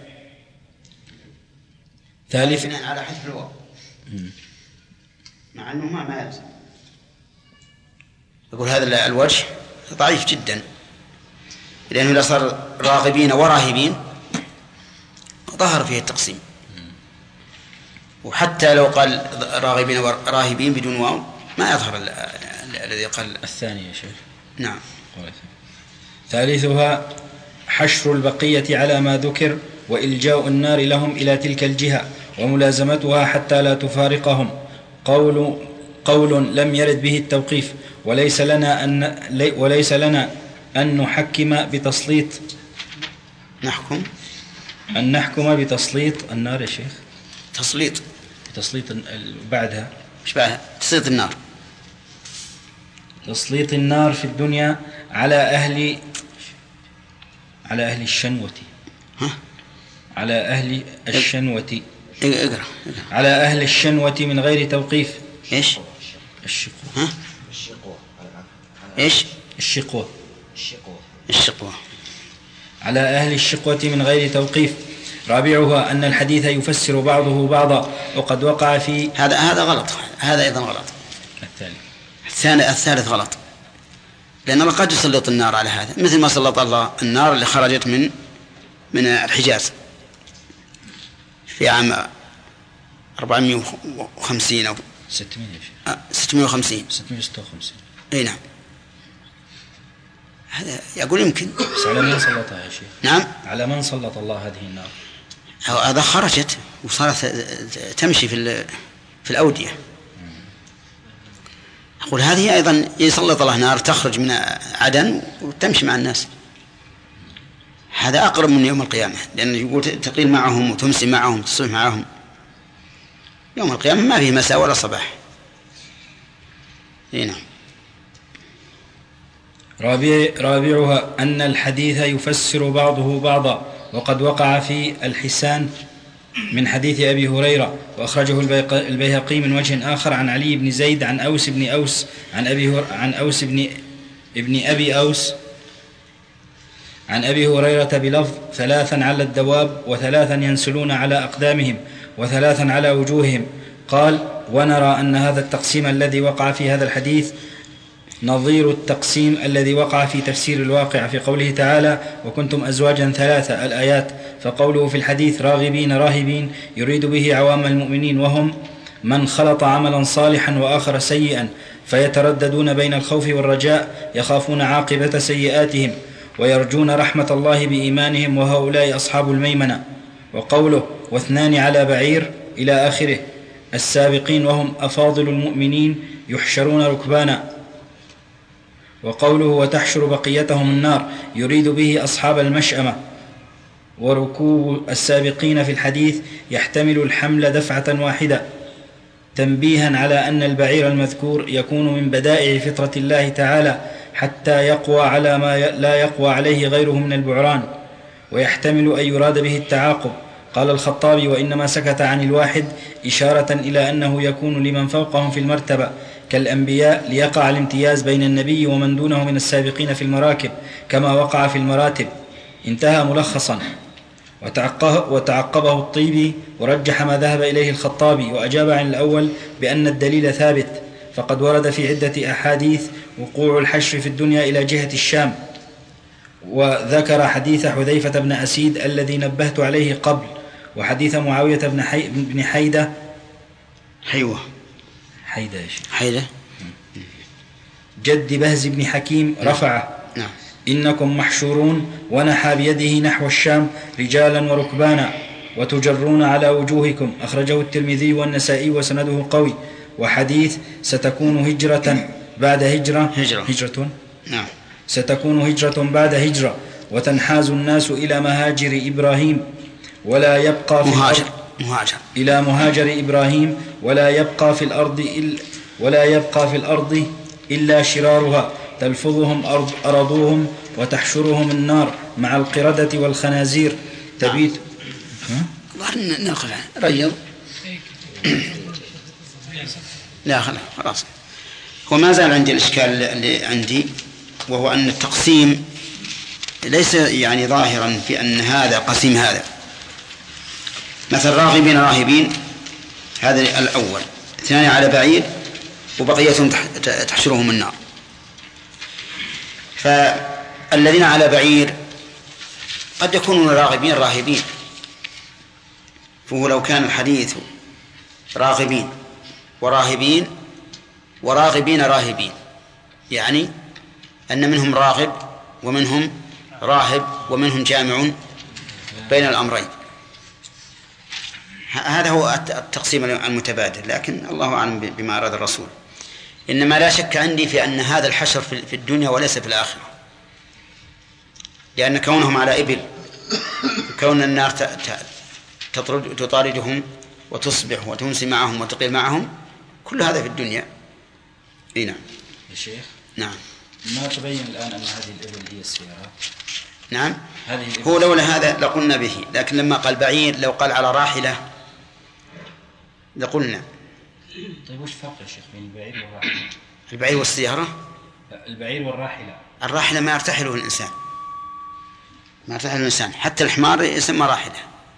ثالث على حذف الواو مع أنه ما ما يلزم. يقول هذا الوجه ضعيف جدا، لأنه إذا صار راغبين وراهبين ظهر فيه التقسيم. وحتى لو قال راغبين وراهبين بدون واو ما يظهر الذي قال الثاني يا شيخ. نعم. ثالثها حشر البقية على ما ذكر، وإلجاء النار لهم إلى تلك الجهة، وملازمتها حتى لا تفارقهم. قول قول لم يرد به التوقيف، وليس لنا أن وليس لنا أن نحكم بتسليط نحكم أن نحكم بتسليط النار يا شيخ. تسليط تسليط بعدها إيش بعدها؟ تسليط النار تسليط النار في الدنيا على أهل على أهل الشنوة ها؟ على أهل الشنوة اقرأ على أهل الشنوة من غير توقيف. إيش؟ الشقوة. ها؟ إيش؟ الشقوة. الشقوة. الشقوة. على أهل الشقوة من غير توقيف. رابعها أن الحديث يفسر بعضه بعضا، وقد وقع في هذا هذا غلط، هذا أيضا غلط. الثالث الثاني الثالث غلط، لأن الله قد يسلط النار على هذا، مثل ما سلط الله النار اللي خرجت من من الحجاز في عام أربعمائة وخمسين أو ستمائة وخمسين ستمائة وستة وخمسين. أي نعم. هذا يقول يمكن. بس على من سلطها يا شيخ؟ نعم. على من سلط الله هذه النار؟ هذا خرجت وصارت تمشي في في الأودية. أقول هذه أيضا يسلط الله نار تخرج من عدن وتمشي مع الناس. هذا أقرب من يوم القيامة، لأنه يقول تقيل معهم وتمسي معهم تصبح معهم. يوم القيامة ما فيه مساء ولا صباح. هنا رابع رابعها أن الحديث يفسر بعضه بعضا، وقد وقع في الحسان من حديث أبي هريرة، وأخرجه البيهقي من وجه آخر عن علي بن زيد عن أوس بن أوس عن أبي عن أوس بن ابن أبي أوس عن أبي هريرة بلفظ ثلاثا على الدواب وثلاثا ينسلون على أقدامهم وثلاثا على وجوههم. قال: ونرى أن هذا التقسيم الذي وقع في هذا الحديث نظير التقسيم الذي وقع في تفسير الواقع في قوله تعالى: وكنتم أزواجا ثلاثة الآيات. فقوله في الحديث راغبين راهبين يريد به عوام المؤمنين، وهم من خلط عملا صالحا وآخر سيئا، فيترددون بين الخوف والرجاء، يخافون عاقبة سيئاتهم ويرجون رحمة الله بإيمانهم، وهؤلاء أصحاب الميمنة. وقوله واثنان على بعير إلى آخره السابقين، وهم أفاضل المؤمنين يحشرون ركبانا. وقوله وتحشر بقيتهم النار يريد به أصحاب المشأمة. وركوب السابقين في الحديث يحتمل الحمل دفعة واحدة، تنبيها على أن البعير المذكور يكون من بدائع فطرة الله تعالى حتى يقوى على ما لا يقوى عليه غيره من البعران. ويحتمل أن يراد به التعاقب. قال الخطابي: وإنما سكت عن الواحد إشارة إلى أنه يكون لمن فوقهم في المرتبة كالأنبياء، ليقع الامتياز بين النبي ومن دونه من السابقين في المراكب كما وقع في المراتب. انتهى ملخصا. وتعقبه الطيبي ورجح ما ذهب إليه الخطابي، وأجاب عن الأول بأن الدليل ثابت، فقد ورد في عدة أحاديث وقوع الحشر في الدنيا إلى جهة الشام. وذكر حديث حذيفة بن أسيد الذي نبهت عليه قبل، وحديث معاوية بن, حي... بن حيدة حيوة حيدة يا شيخ حيدة جد بهز بن حكيم رفعه: نعم. إنكم محشورون، ونحى بيده نحو الشام رجالا وركبانا، وتجرون على وجوهكم. أخرجه الترمذي والنسائي وسنده قوي. وحديث ستكون هجرة بعد هجرة هجرة, هجرة؟ نعم. ستكون هجرة بعد هجرة، وتنحاز الناس إلى مهاجر إبراهيم ولا يبقى في مهاجر. الأرض مهاجر. إلى مهاجر إبراهيم ولا يبقى في الأرض إلا ولا يبقى في الأرض إلا شرارها، تلفظهم أرضوهم وتحشرهم النار مع القردة والخنازير. تبيت ظهر ناخذ رجل لا خلاص. هو ما زال عندي الإشكال اللي عندي، وهو أن التقسيم ليس يعني ظاهرا في أن هذا قسيم هذا. مثل راغبين راهبين هذا الأول، اثنان على بعير وبقية تحشرهم النار. فالذين على بعير قد يكونون راغبين راهبين، فهو لو كان الحديث راغبين وراهبين وراغبين راهبين، يعني أن منهم راغب ومنهم راهب ومنهم جامع بين الأمرين. هذا هو التقسيم المتبادل، لكن الله أعلم بما أراد الرسول. إنما لا شك عندي في أن هذا الحشر في الدنيا وليس في الآخرة، لأن كونهم على إبل، كون النار تطاردهم وتصبح وتمسي معهم وتقيل معهم، كل هذا في الدنيا. إيه نعم يا شيخ. نعم. ما تبين الآن أن هذه الإبل هي السيارة؟ نعم. هو لولا هذا لقلنا به، لكن لما قال بعير، لو قال على راحلة لقلنا. طيب وش فرق يا شيخ بين البعير والراحلة؟ البعير والسيارة؟ البعير والراحلة. الراحلة ما يرتحله الإنسان، ما يرتحله الإنسان، حتى الحمار يسمى راحلة.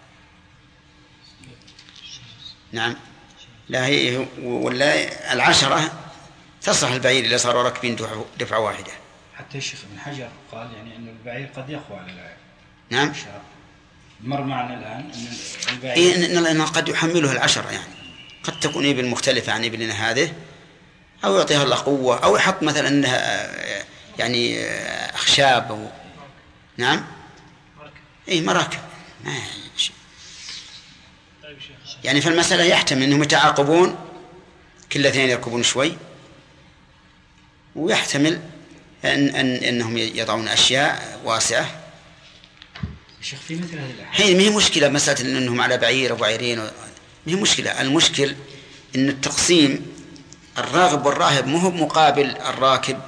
نعم. لا هي ولا العشرة تصلح البعير إذا صاروا راكبين دفعة واحدة. حتى الشيخ ابن حجر قال يعني أن البعير قد يقوى على العين. نعم. مر معنا الآن أن البعير إيه إن قد يحمله العشرة، يعني قد تكون إبل مختلفة عن إبلنا هذه، أو يعطيها الله قوة، أو يحط مثلا أنها يعني أخشاب أو... نعم. إيه مراكب. ما شيء. يعني في المسألة يحتمل أنهم يتعاقبون كل اثنين يركبون شوي، ويحتمل أن أن أنهم يضعون أشياء واسعة. شيخ في مثل هذه الأحوال حين ما هي مشكلة مسألة أنهم على بعير أو بعيرين، ما هي مشكلة. المشكل أن التقسيم الراغب والراهب مو هو مقابل الراكب،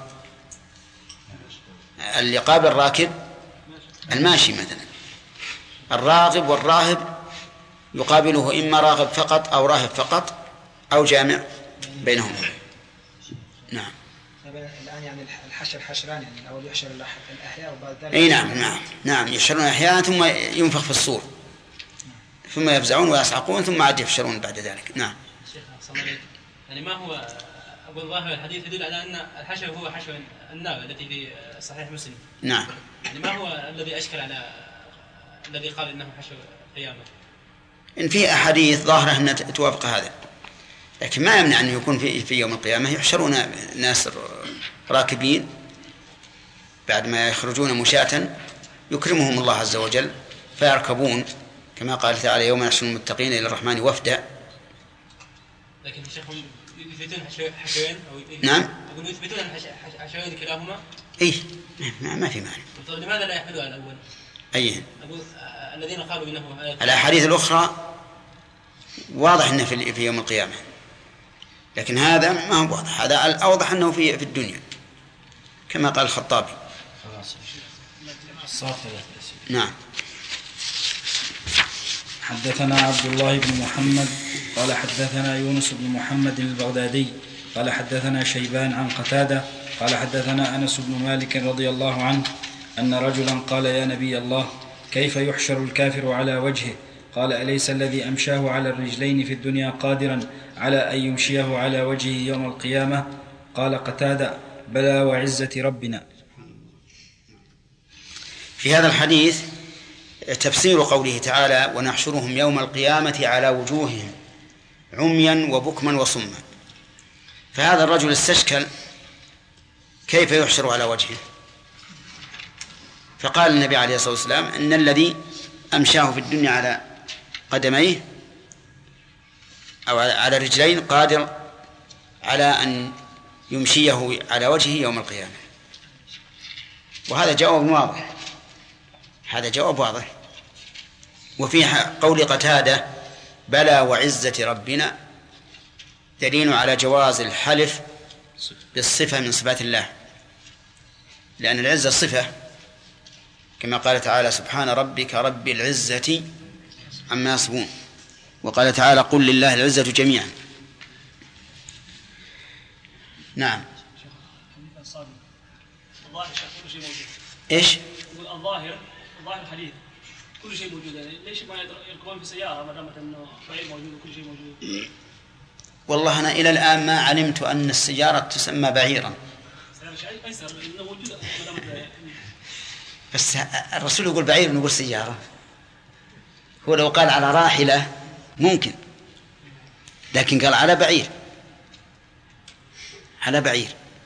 اللي قابل الراكب الماشي مثلا، الراغب والراهب يقابله إما راغب فقط أو راهب فقط أو جامع بينهما. نعم. الآن يعني الحشر حشران، يعني الأول يحشر الأحياء وبعد ذلك. أي نعم نعم نعم يحشرون أحياء ثم ينفخ في الصور ثم يفزعون ويصعقون ثم عاد يحشرون بعد ذلك. نعم. شيخ صلى الله عليه يعني ما هو أقول ظاهر الحديث يدل على أن الحشر هو حشو النار التي في صحيح مسلم. نعم. يعني ما هو الذي أشكل على الذي قال إنه حشو قيامة؟ إن في أحاديث ظاهرة أن توافق هذا، لكن ما يمنع أن يكون في في يوم القيامة يحشرون ناس راكبين بعد ما يخرجون مشاة يكرمهم الله عز وجل فيركبون، كما قال تعالى يوم يحشر المتقين إلى الرحمن وفدا. لكن شيخهم يثبتون حشوين أو نعم. أقول يثبتون حشوين كلاهما. إيه ما, ما في معنى. طيب لماذا لا يحملوا على الأول؟ أيه. أقول الذين قالوا إنه الأحاديث الأخرى واضح أنه في في يوم القيامة، لكن هذا ما هو واضح. هذا الأوضح أنه في في الدنيا كما قال الخطابي. نعم. حدثنا عبد الله بن محمد قال حدثنا يونس بن محمد البغدادي قال حدثنا شيبان عن قتادة قال حدثنا أنس بن مالك رضي الله عنه أن رجلا قال يا نبي الله كيف يحشر الكافر على وجهه؟ قال أليس الذي أمشاه على الرجلين في الدنيا قادرا على أن يمشيه على وجهه يوم القيامة؟ قال قتادة بلى وعزة ربنا. في هذا الحديث تفسير قوله تعالى ونحشرهم يوم القيامة على وجوههم عميا وبكما وصما. فهذا الرجل استشكل كيف يحشر على وجهه، فقال النبي عليه الصلاة والسلام إن الذي أمشاه في الدنيا على قدميه أو على رجلين قادر على أن يمشيه على وجهه يوم القيامة. وهذا جواب واضح، هذا جواب واضح. وفي قول قتادة بلى وعزة ربنا دليل على جواز الحلف بالصفة من صفات الله، لأن العزة صفة كما قال تعالى سبحان ربك رب العزة عما يصفون، وقال تعالى قل لله العزة جميعا. نعم. ايش؟ الظاهر الظاهر الحديث كل شيء موجود، يعني ليش ما يركبون في سيارة ما دامت انه بعير موجود وكل شيء موجود؟ والله أنا إلى الآن ما علمت أن السيارة تسمى بعيرا، بس الرسول يقول بعير ونقول سيارة. هو لو قال على راحلة ممكن، لكن قال على بعير، على بعير.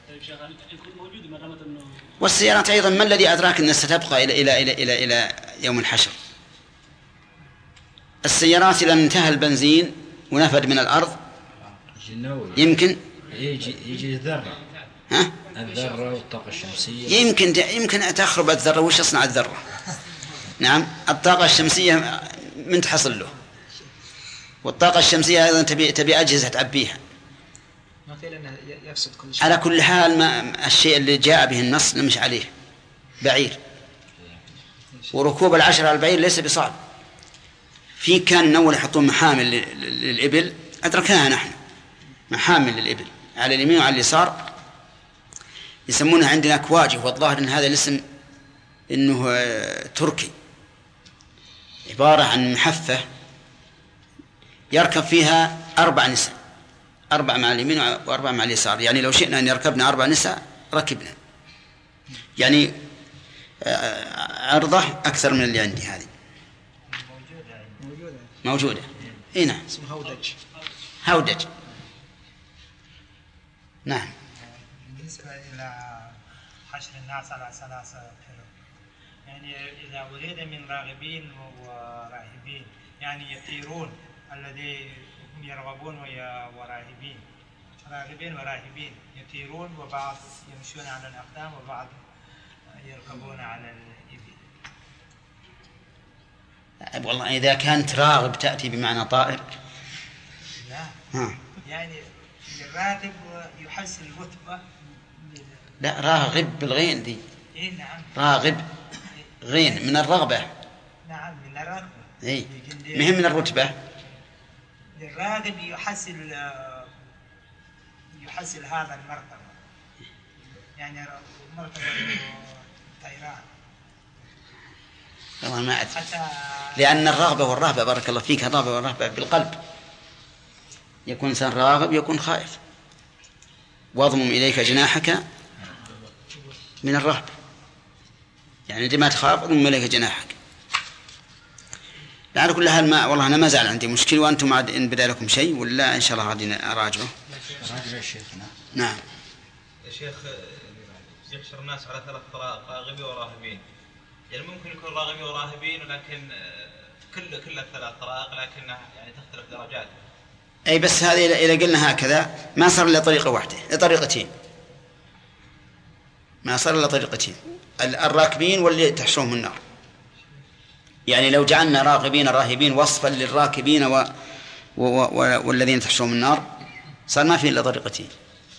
والسيارات أيضا ما الذي أدراك أنها ستبقى إلى إلى إلى إلى إلى يوم الحشر؟ السيارات إذا انتهى البنزين ونفد من الأرض يمكن يجي يجي الذرة، ها؟ الذرة والطاقة الشمسية يمكن يمكن تخرب الذرة. وش يصنع الذرة؟ نعم الطاقة الشمسية من تحصل له، والطاقة الشمسية أيضا تبي تبي أجهزة تعبيها. ما في لأنه يفسد كل شيء. على كل حال ما الشيء اللي جاء به النص نمشي عليه بعير، وركوب العشرة على البعير ليس بصعب. في كان أول يحطون محامل للإبل أدركناها نحن، محامل للإبل على اليمين وعلى اليسار يسمونها عندنا كواجه، والظاهر أن هذا الاسم إنه تركي، عبارة عن محفة يركب فيها أربع نساء، أربع مع اليمين وأربع مع اليسار. يعني لو شئنا أن يركبنا أربع نساء ركبنا، يعني عرضة أكثر من اللي عندي هذه موجودة. إيه نعم اسمه هودج. هودج نعم. بالنسبة إلى حشر الناس على ثلاثة كيلو، يعني إذا أريد من راغبين وراهبين يعني يطيرون الذي هم يرغبون ويا وراهبين راغبين وراهبين يطيرون وبعض يمشون على الأقدام وبعض يركبون على الإبل. والله إذا كانت راغب تأتي بمعنى طائر. لا ها. يعني الراغب يحسن الرتبة. لا راغب بالغين دي. إيه نعم. راغب غين من الرغبة. نعم من الرغبة. إيه مهم من الرتبة. الراغب يحسن يحسن هذا المرتبة يعني مرتبة الطيران. والله ما أدري لأن الرغبة والرهبة بارك الله فيك الرغبة والرهبة بالقلب يكون إنسان راغب يكون خائف. واضمم إليك جناحك من الرهبة يعني أنت ما تخاف اضمم إليك جناحك. على كل حال ما والله أنا ما زال عندي مشكلة وأنتم عاد إن بدا لكم شيء ولا إن شاء الله غادي أراجعه. راجع الشيخ. نعم. يا شيخ يحشر الناس على ثلاث طرائق راغبين وراهبين يعني ممكن يكون راغبين وراهبين ولكن كل كل الثلاث طرائق لكنها يعني تختلف درجاتها. أي بس هذه إذا قلنا هكذا ما صار إلا طريقة واحدة لطريقتين ما صار إلا طريقتين الراكبين واللي تحشرهم النار. يعني لو جعلنا راغبين راهبين وصفا للراكبين و... و... و... والذين تحشرهم النار صار ما في إلا طريقتين.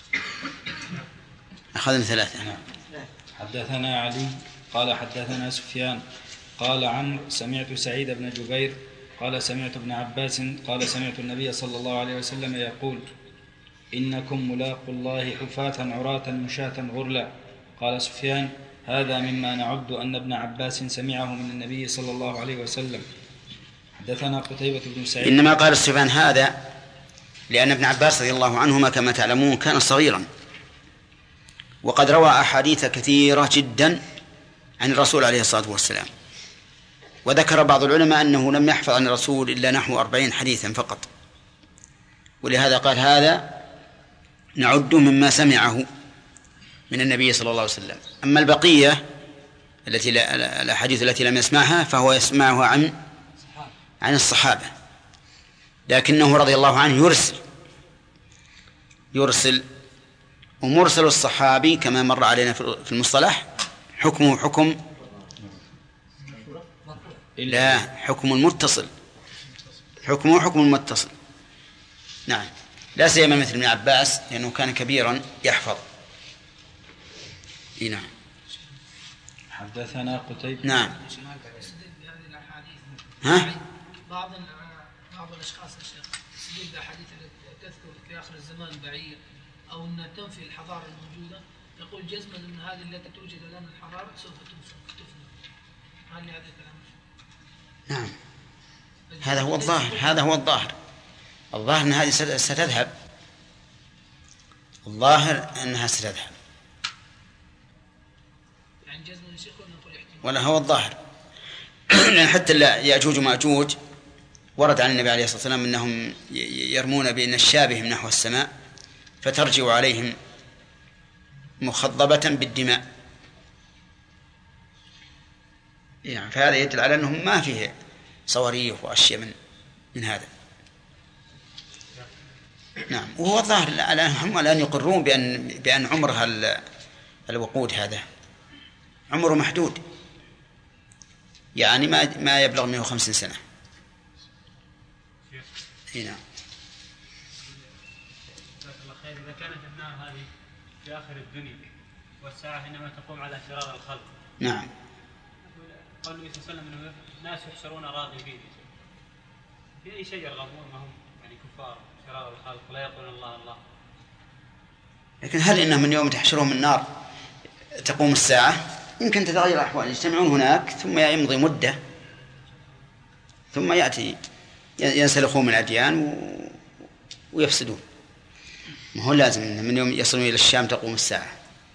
أخذنا ثلاثة. حدثنا علي قال حدثنا سفيان قال عن سمعت سعيد بن جبير قال سمعت ابن عباس قال سمعت النبي صلى الله عليه وسلم يقول إنكم ملاقوا الله حفاة عراة مشاة غرلا. قال سفيان هذا مما نعد أن ابن عباس سمعه من النبي صلى الله عليه وسلم. حدثنا قتيبة بن سعيد. إنما قال سفيان هذا لأن ابن عباس رضي الله عنهما كما تعلمون كان صغيرا وقد روى أحاديث كثيرة جدا عن الرسول عليه الصلاة والسلام وذكر بعض العلماء أنه لم يحفظ عن الرسول إلا نحو أربعين حديثا فقط ولهذا قال هذا نعد مما سمعه من النبي صلى الله عليه وسلم. أما البقية التي لا الأحاديث التي لم يسمعها فهو يسمعها عن عن الصحابة لكنه رضي الله عنه يرسل يرسل ومرسل الصحابي كما مر علينا في المصطلح حكمه حكم لا حكم المتصل حكمه حكم المتصل. نعم لا سيما مثل ابن عباس لأنه كان كبيرا يحفظ. نعم. حدثنا قتيبة. نعم. ها؟ بعض بعض الأشخاص الشيخ يستدل بأحاديث تذكر في آخر الزمان بعير أو أن تنفي الحضارة الموجودة يقول جزما أن هذه التي توجد الآن الحضارة سوف تفنى. هل هذا الكلام؟ نعم هذا هو الظاهر هذا هو الظاهر الظاهر أن هذه ستذهب الظاهر أنها ستذهب ولا هو الظاهر لأن حتى يأجوج ومأجوج ورد عن النبي عليه الصلاة والسلام أنهم يرمون بأن الشابه من نحو السماء فترجع عليهم مخضبة بالدماء يعني فهذا يدل على أنهم ما فيه صواريخ وأشياء من من هذا. نعم وهو الظاهر هم الآن يقرون بأن بأن عمرها الوقود هذا عمره محدود يعني ما ما يبلغ مئة وخمسين سنة. هنا إذا كانت النار هذه في آخر الدنيا والساعة إنما تقوم على شرار الخلق. نعم. قال النبي صلى الله عليه وسلم إنه الناس يحشرون راغبين في أي شيء يرغبون ما هم يعني كفار شرار الخلق ولا يقولون الله الله. لكن هل إنهم من يوم تحشرهم النار تقوم الساعة؟ يمكن تتغير الأحوال يجتمعون هناك ثم يمضي مدة ثم يأتي ينسلخون من الأديان و... ويفسدون. ما هو لازم من يوم يصلون إلى الشام تقوم الساعة.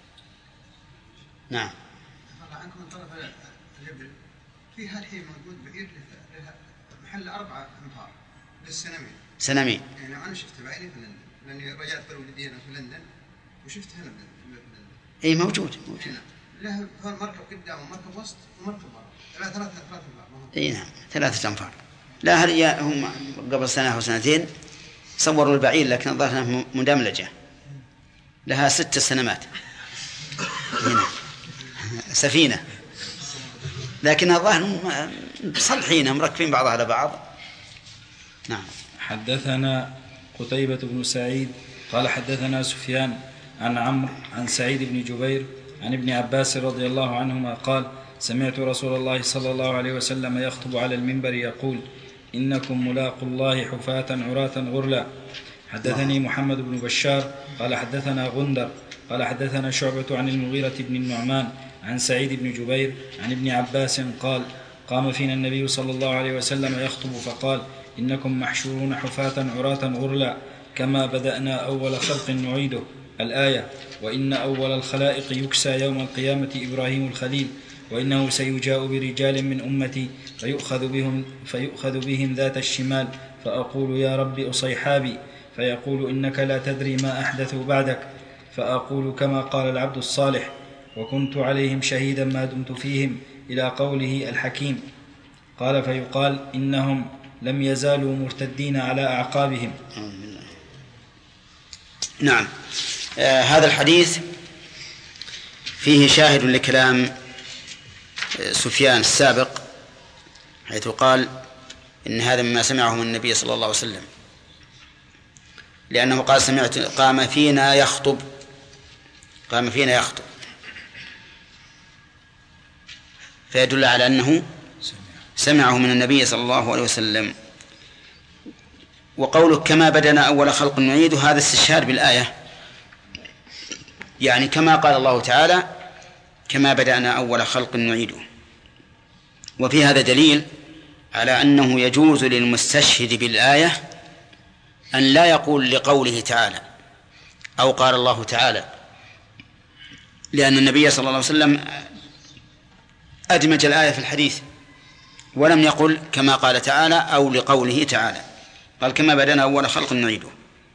نعم. عنكم من طرف الجبل في هالحين موجود بعير محل أربعة أمتار للسنمين. سنمين. يعني أنا شفت بعيني في لندن لأني رجعت بالولدية في لندن وشفت هنا بلندن. إيه موجود موجود. هنا. له مركب قدام ومركب وسط ومركب برا. ثلاثة ثلاثة ثلاثة أنفار. إيه نعم ثلاثة أنفار. لا هل هم قبل سنة أو سنتين صوروا البعير لكن الظاهر أنها مدملجة لها ست سنوات هنا سفينة لكن الظاهر صلحين مركبين بعضها على بعض. نعم. حدثنا قتيبة بن سعيد قال حدثنا سفيان عن عمرو عن سعيد بن جبير عن ابن عباس رضي الله عنهما قال سمعت رسول الله صلى الله عليه وسلم يخطب على المنبر يقول إنكم ملاقوا الله حفاة عراة غرلا. حدثني محمد بن بشار قال حدثنا غندر قال حدثنا شعبة عن المغيرة بن النعمان عن سعيد بن جبير عن ابن عباس قال قام فينا النبي صلى الله عليه وسلم يخطب فقال إنكم محشورون حفاة عراة غرلا كما بدأنا أول خلق نعيده الآية وإن أول الخلائق يكسى يوم القيامة إبراهيم الخليل وإنه سيجاء برجال من أمتي فيؤخذ بهم, فيؤخذ بهم ذات الشمال فأقول يا رب أصيحابي فيقول إنك لا تدري ما أحدثوا بعدك فأقول كما قال العبد الصالح وكنت عليهم شهيدا ما دمت فيهم إلى قوله الحكيم. قال فيقال إنهم لم يزالوا مرتدين على أعقابهم. نعم. آه هذا الحديث فيه شاهد لكلام سفيان السابق حيث قال إن هذا مما سمعه من النبي صلى الله عليه وسلم لأنه قال سمعت قام فينا يخطب قام فينا يخطب فيدل على أنه سمعه من النبي صلى الله عليه وسلم. وقوله كما بدنا أول خلق نعيد هذا استشهاد بالآية يعني كما قال الله تعالى كما بدأنا أول خلق نعيده. وفي هذا دليل على أنه يجوز للمستشهد بالآية أن لا يقول لقوله تعالى أو قال الله تعالى لأن النبي صلى الله عليه وسلم أدمج الآية في الحديث ولم يقل كما قال تعالى أو لقوله تعالى قال كما بدأنا أول خلق نعيده.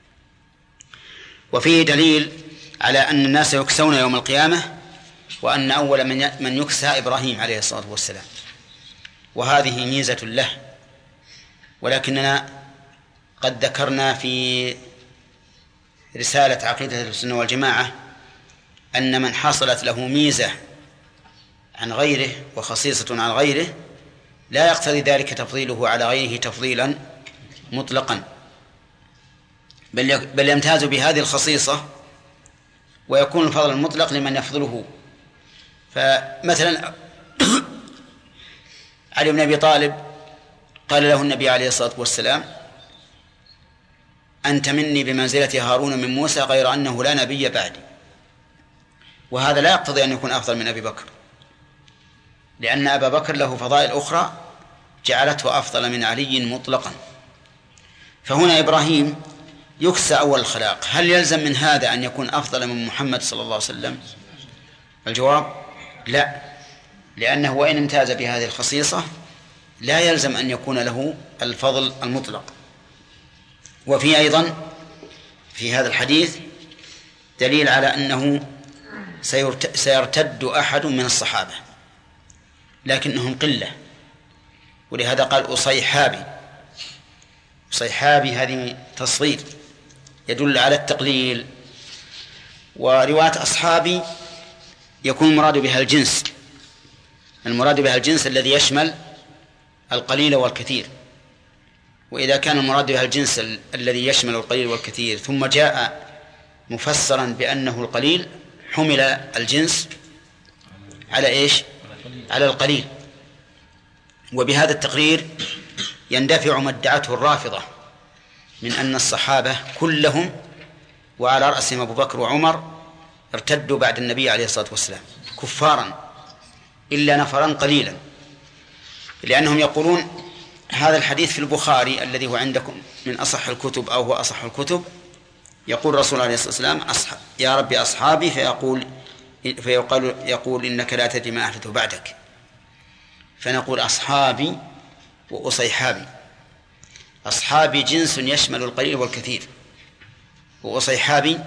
وفيه دليل على أن الناس يكسون يوم القيامة وأن أول من يكسى إبراهيم عليه الصلاة والسلام وهذه ميزة له. ولكننا قد ذكرنا في رسالة عقيدة السنة والجماعة أن من حصلت له ميزة عن غيره وخصيصة عن غيره لا يقتضي ذلك تفضيله على غيره تفضيلا مطلقا بل بل يمتاز بهذه الخصيصة ويكون الفضل المطلق لمن يفضله. فمثلا علي بن أبي طالب قال له النبي عليه الصلاة والسلام أنت مني بمنزلة هارون من موسى غير أنه لا نبي بعدي. وهذا لا يقتضي أن يكون أفضل من أبي بكر لأن أبا بكر له فضائل أخرى جعلته أفضل من علي مطلقا. فهنا إبراهيم يكسى أول الخلاق هل يلزم من هذا أن يكون أفضل من محمد صلى الله عليه وسلم؟ الجواب لا لأنه وإن امتاز بهذه الخصيصة لا يلزم أن يكون له الفضل المطلق. وفي أيضا في هذا الحديث دليل على أنه سيرتد أحد من الصحابة لكنهم قلة ولهذا قال أصيحابي. أصيحابي هذه تصغير يدل على التقليل. ورواية أصحابي يكون المراد بها الجنس المراد بها الجنس الذي يشمل القليل والكثير. وإذا كان المراد بها الجنس الذي يشمل القليل والكثير ثم جاء مفسرا بأنه القليل حمل الجنس على إيش؟ على القليل. وبهذا التقرير يندفع ما ادعته الرافضة من أن الصحابة كلهم وعلى رأسهم أبو بكر وعمر ارتدوا بعد النبي عليه الصلاة والسلام كفارا إلا نفرا قليلا لأنهم يقولون هذا الحديث في البخاري الذي هو عندكم من أصح الكتب أو هو أصح الكتب يقول الرسول عليه الصلاة والسلام أصحاب يا ربي أصحابي فيقول فيقول يقول إنك لا تدري ما أحدث بعدك فنقول أصحابي وأصيحابي. أصحابي جنس يشمل القليل والكثير وأصيحابي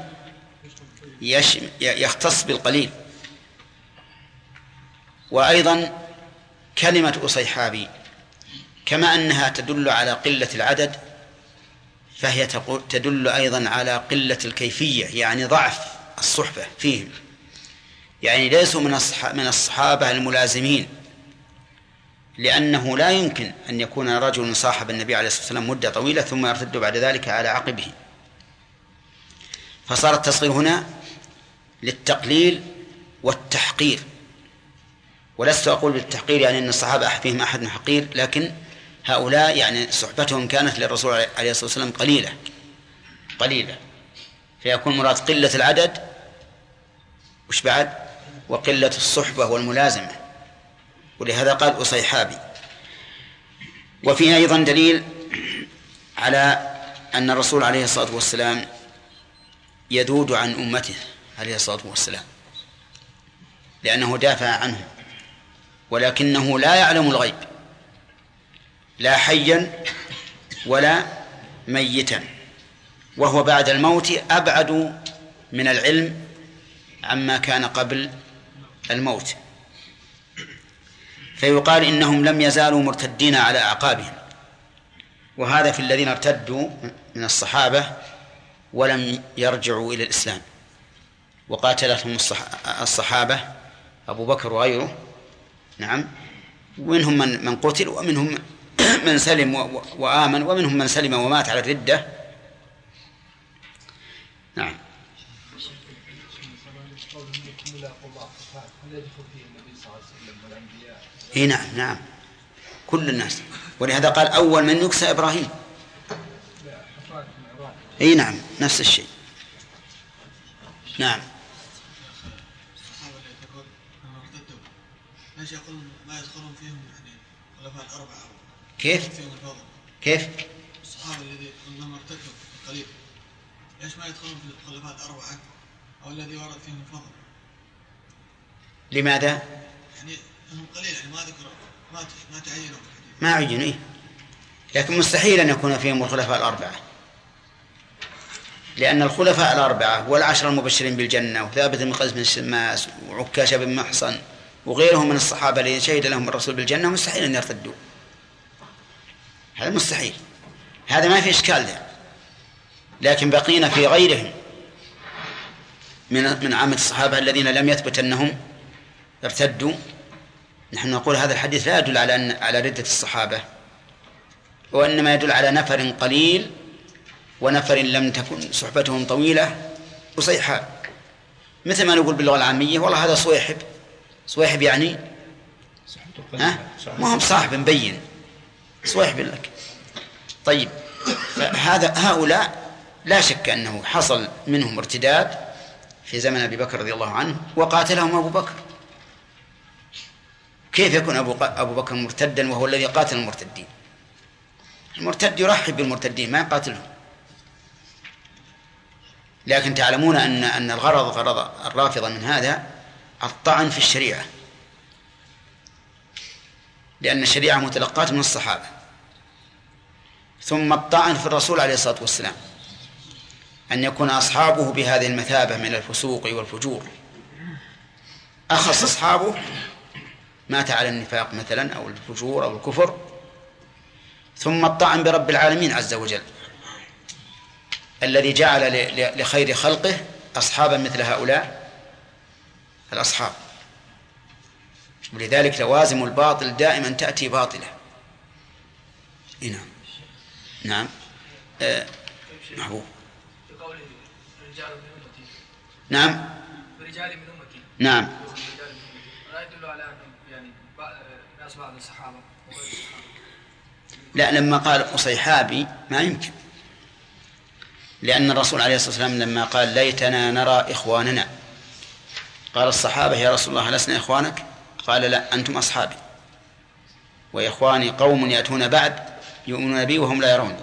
يختص بالقليل. وأيضا كلمة أصيحابي كما أنها تدل على قلة العدد فهي تدل أيضا على قلة الكيفية، يعني ضعف الصحبة فيهم، يعني ليسوا من الصحابة الملازمين، لأنه لا يمكن أن يكون رجل صاحب النبي عليه الصلاة والسلام مدة طويلة ثم يرتد بعد ذلك على عقبه. فصار التصغير هنا للتقليل والتحقير، ولست أقول بالتحقير يعني أن الصحابة فيهم أحد حقير، لكن هؤلاء يعني صحبتهم كانت للرسول عليه الصلاة والسلام قليلة قليلة فيكون مراد قلة العدد وش بعد وقلة الصحبة والملازمة، ولهذا قال أصيحابي. وفيه أيضا دليل على أن الرسول عليه الصلاة والسلام يذود عن أمته عليه الصلاة والسلام، لأنه دافع عنه، ولكنه لا يعلم الغيب، لا حيا ولا ميتا، وهو بعد الموت أبعد من العلم عما كان قبل الموت. فيقال إنهم لم يزالوا مرتدين على أعقابهم، وهذا في الذين ارتدوا من الصحابة ولم يرجعوا إلى الإسلام، وقاتلتهم الصحابة أبو بكر وغيره، نعم، ومنهم من من قتل ومنهم من سلم وآمن ومنهم من سلم ومات على الردة. نعم. اي نعم نعم كل الناس، ولهذا قال أول من يكسى إبراهيم. اي نعم نفس الشيء. نعم. ليش يقولون ما يدخلون فيهم يعني خلفاء الأربعة؟ كيف؟ كيف؟ الصحابة الذي أنهم ارتكبوا قليل، ليش ما يدخلون في الخلفاء الأربعة أو الذي ورد فيهم الفضل؟ لماذا؟ يعني أنهم قليل، يعني ما ذكروا ما ما تعينوا ما عينوا إيه؟ لكن مستحيل أن يكون فيهم الخلفاء الأربعة، لأن الخلفاء الأربعة والعشر المبشرين بالجنة وثابت بن قيس بن الشماس وعكاشة بن محصن وغيرهم من الصحابة الذين شهد لهم الرسول بالجنة مستحيل أن يرتدوا، هذا مستحيل، هذا ما في إشكال ده. لكن بقينا في غيرهم من من عامة الصحابة الذين لم يثبت أنهم ارتدوا، نحن نقول هذا الحديث لا يدل على أن على ردة الصحابة، وإنما يدل على نفر قليل ونفر لم تكن صحبتهم طويلة وصيحة، مثل ما نقول باللغة العامية والله هذا صويحب. صويحب يعني ها؟ ما هم صاحب مبين صويحب لك. طيب هذا هؤلاء لا شك أنه حصل منهم ارتداد في زمن أبي بكر رضي الله عنه وقاتلهم أبو بكر. كيف يكون أبو, أبو بكر مرتدا وهو الذي قاتل المرتدين؟ المرتد يرحب بالمرتدين ما يقاتلهم. لكن تعلمون أن أن الغرض غرض الرافضة من هذا الطعن في الشريعة، لأن الشريعة متلقاة من الصحابة، ثم الطعن في الرسول عليه الصلاة والسلام أن يكون أصحابه بهذه المثابة من الفسوق والفجور، أخص أصحابه مات على النفاق مثلا أو الفجور أو الكفر، ثم الطعن برب العالمين عز وجل الذي جعل لخير خلقه أصحابا مثل هؤلاء الأصحاب. ولذلك لوازم الباطل دائما تأتي باطلة. نعم نعم آه. محبوب نعم رجال من أمتي نعم لا يدل على أنهم يعني ناس بعض الصحابة. لا، لما قال أصيحابي ما يمكن، لأن الرسول عليه الصلاة والسلام لما قال ليتنا نرى إخواننا قال الصحابة يا رسول الله لسنا إخوانك؟ قال لا أنتم أصحابي، وإخواني قوم يأتون بعد يؤمنون بي وهم لا يرون.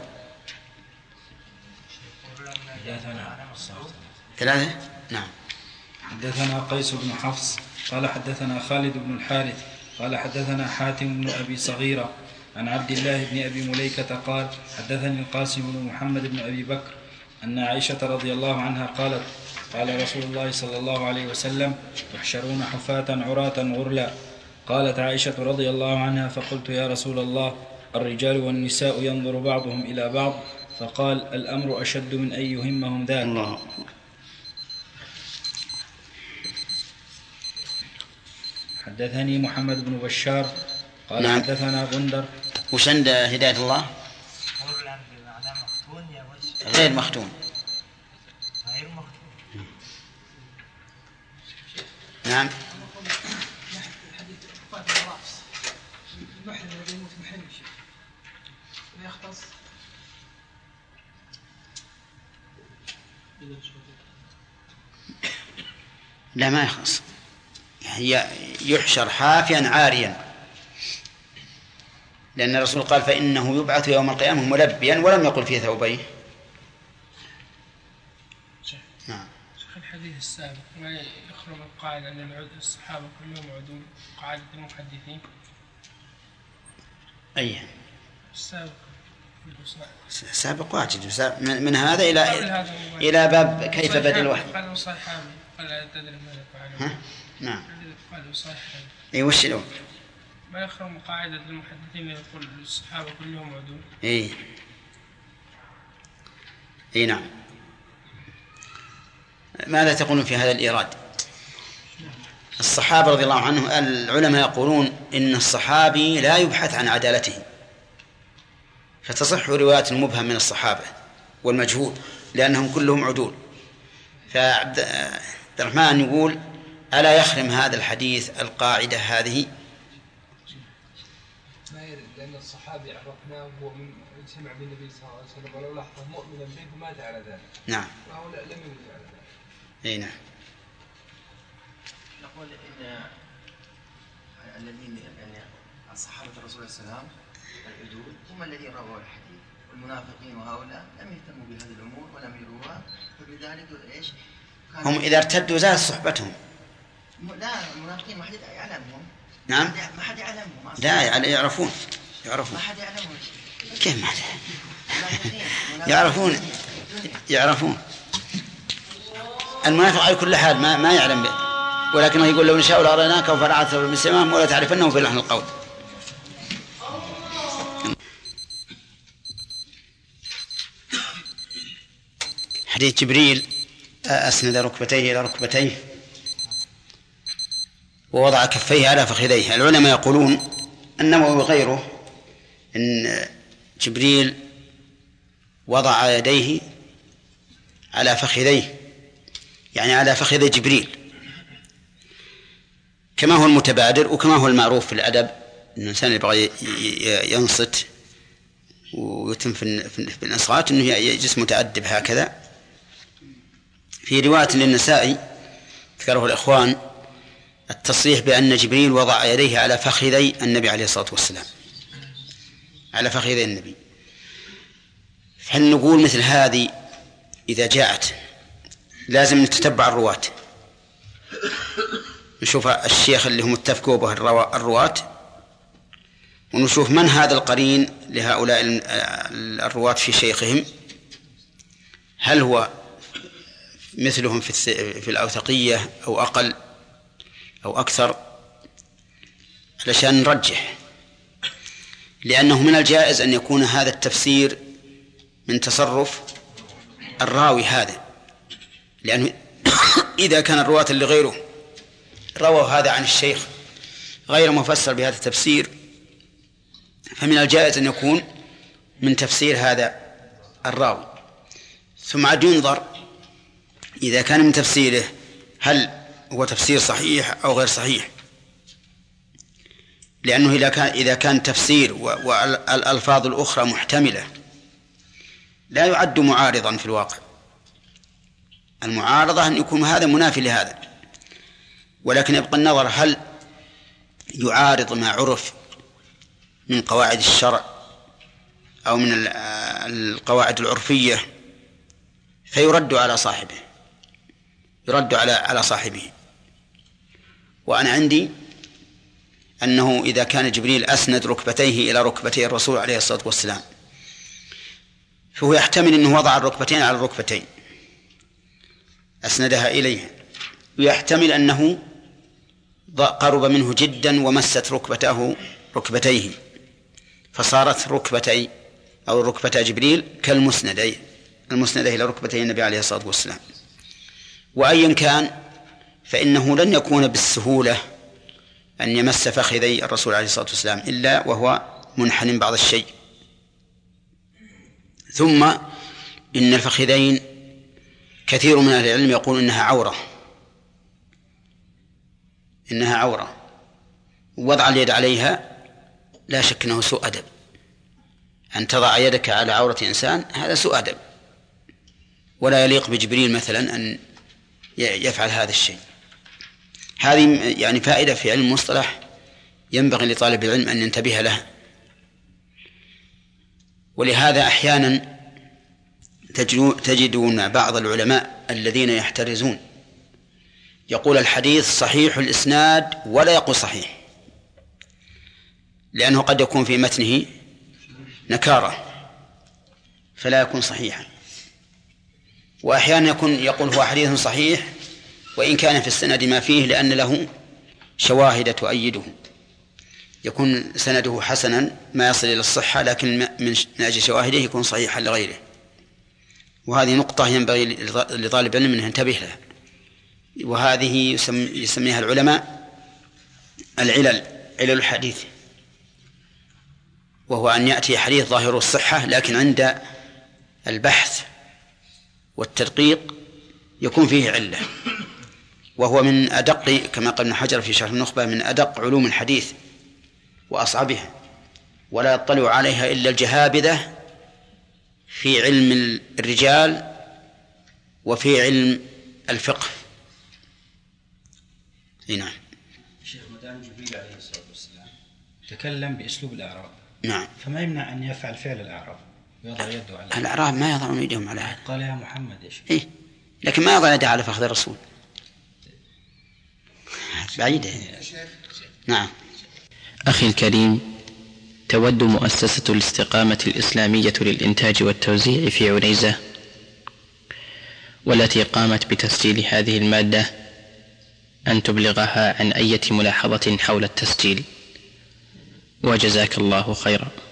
ثلاثة. نعم. حدثنا قيس بن حفص قال حدثنا خالد بن الحارث قال حدثنا حاتم بن أبي صغيرة عن عبد الله بن أبي مليكة قال حدثني القاسم بن محمد بن أبي بكر أن عائشة رضي الله عنها قالت قال رسول الله صلى الله عليه وسلم يحشرون حفاة عراة غرلا. قالت عائشة رضي الله عنها فقلت يا رسول الله الرجال والنساء ينظر بعضهم إلى بعض، فقال الأمر أشد من أن يهمهم ذاك. الله. حدثني محمد بن بشار قال نعم. حدثنا غندر. وش عند هداية الله؟ غير مختوم. غير مختوم. نعم. حديث فاتح الرأس المحرم الذي يموت محرم شيء ما يختص. لا ما يخص، يعني يحشر حافيا عاريا، لأن الرسول قال فإنه يبعث يوم القيامة ملبيا ولم يقل في ثوبيه. نعم. شيخ الحديث السابق ما يخرج القاعدة أن العد الصحابة كلهم عدول قاعدة المحدثين. أي السابق سابق واجد من, من هذا إلى إلى باب كيف بدل الوحي. قالوا صحابي قال تدري ماذا فعلوا. نعم. قالوا صحابي. أي وش لو ما يخرج قاعدة المحدثين يقول الصحابة كلهم عدول. إيه إيه نعم. ماذا تقولون في هذا الإيراد؟ الصحابة رضي الله عنهم العلماء يقولون إن الصحابي لا يبحث عن عدالته، فتصح رواية المبهم من الصحابة والمجهول لأنهم كلهم عدول. فعبد الرحمن يقول ألا يخرم هذا الحديث القاعدة هذه؟ ما يرد، لأن الصحابي عرفناه هو من سمع من النبي صلى الله عليه وسلم ولو لحظة مؤمنا به فمات على ذلك. نعم. وهو لم يمت على ذلك. أي نعم. نقول إن الذين يعني الصحابة الرسول عليه السلام العدول هم الذين رووا الحديث، والمنافقين وهؤلاء لم يهتموا بهذه الأمور ولم يروها، فبذلك إيش؟ هم إذا ارتدوا زاد صحبتهم. لا المنافقين ما حد يعلمهم. نعم. ما حد يعلمهم. لا يعرفون يعرفون. ما حد يعلمهم. كيف ما حد يعرفون؟ يعرفون. المنافق على كل حال ما ما يعلم به، ولكنه يقول لو نشاء لأريناك فلعلت بالسمام ولا تعرفنه في لحن القول. حديث جبريل أسند ركبتيه إلى ركبتيه ووضع كفيه على فخذيه. العلماء يقولون النووي وغيره إن جبريل وضع يديه على فخذيه، يعني على فخذ جبريل، كما هو المتبادر وكما هو المعروف في الأدب أن الإنسان يبغى ينصت ويتم في الإنصات أنه يجلس متأدب هكذا. في رواية للنسائي ذكره الإخوان التصريح بأن جبريل وضع يديه على فخذي النبي عليه الصلاة والسلام، على فخذي النبي. فهل نقول مثل هذه إذا جاءت لازم نتتبع الرواة، نشوف الشيخ اللي هم اتفقوا به الرواة، ونشوف من هذا القرين لهؤلاء الرواة في شيخهم، هل هو مثلهم في الأوثقية أو أقل أو أكثر، علشان نرجح. لأنه من الجائز أن يكون هذا التفسير من تصرف الراوي هذا، لأنه إذا كان الرواة اللي غيره رووا هذا عن الشيخ غير مفسر بهذا التفسير، فمن الجائز أن يكون من تفسير هذا الراوي. ثم عاد ينظر إذا كان من تفسيره هل هو تفسير صحيح أو غير صحيح، لأنه إذا كان إذا كان تفسير والألفاظ الأخرى محتملة لا يعد معارضا في الواقع. المعارضة أن يكون هذا منافي لهذا، ولكن يبقى النظر هل يعارض ما عرف من قواعد الشرع أو من القواعد العرفية فيرد على صاحبه، يرد على على صاحبه. وأنا عندي أنه إذا كان جبريل أسند ركبتيه إلى ركبتي الرسول عليه الصلاة والسلام فهو يحتمل أنه وضع الركبتين على الركبتين أسندها إليها، ويحتمل أنه قرب منه جدا ومست ركبته ركبتيه فصارت ركبتي أو ركبتا جبريل كالمسندين المسندين إلى ركبتي النبي عليه الصلاة والسلام. وأيا كان فإنه لن يكون بالسهولة أن يمس فخذي الرسول عليه الصلاة والسلام إلا وهو منحن بعض الشيء. ثم إن الفخذين كثير من أهل العلم يقول إنها عورة إنها عورة ووضع اليد عليها لا شك أنه سوء أدب. أن تضع يدك على عورة إنسان هذا سوء أدب، ولا يليق بجبريل مثلا أن يفعل هذا الشيء. هذه يعني فائدة في علم المصطلح ينبغي لطالب العلم أن ينتبه لها. ولهذا أحيانا تجدون بعض العلماء الذين يحترزون يقول الحديث صحيح الإسناد ولا يقول صحيح، لأنه قد يكون في متنه نكارة فلا يكون صحيحا. وأحيانا يكون يقول هو حديث صحيح وإن كان في السند ما فيه لأن له شواهد تؤيده، يكون سنده حسنا ما يصل إلى الصحة لكن من أجل شواهده يكون صحيحا لغيره. وهذه نقطة ينبغي لطالب العلم أن ينتبه لها، وهذه يسميها العلماء العلل علل الحديث، وهو أن يأتي حديث ظاهر الصحة لكن عند البحث والتدقيق يكون فيه علة، وهو من أدق كما قال ابن حجر في شرح النخبة من أدق علوم الحديث وأصعبها، ولا يطلع عليها إلا الجهابذة في علم الرجال وفي علم الفقه. نعم. شيخ مدام جبريل عليه الصلاة والسلام تكلم بأسلوب الأعراب، نعم، فما يمنع أن يفعل فعل الأعراب ويضع يده على الأعراب ما يضعون يدهم على هذا. قال يا محمد يا شيخ إيه، لكن ما يضع يده على فخذ الرسول بعيدة. نعم. أخي الكريم، تود مؤسسة الاستقامة الإسلامية للإنتاج والتوزيع في عنيزة والتي قامت بتسجيل هذه المادة أن تبلغها عن أي ملاحظة حول التسجيل، وجزاك الله خيرا.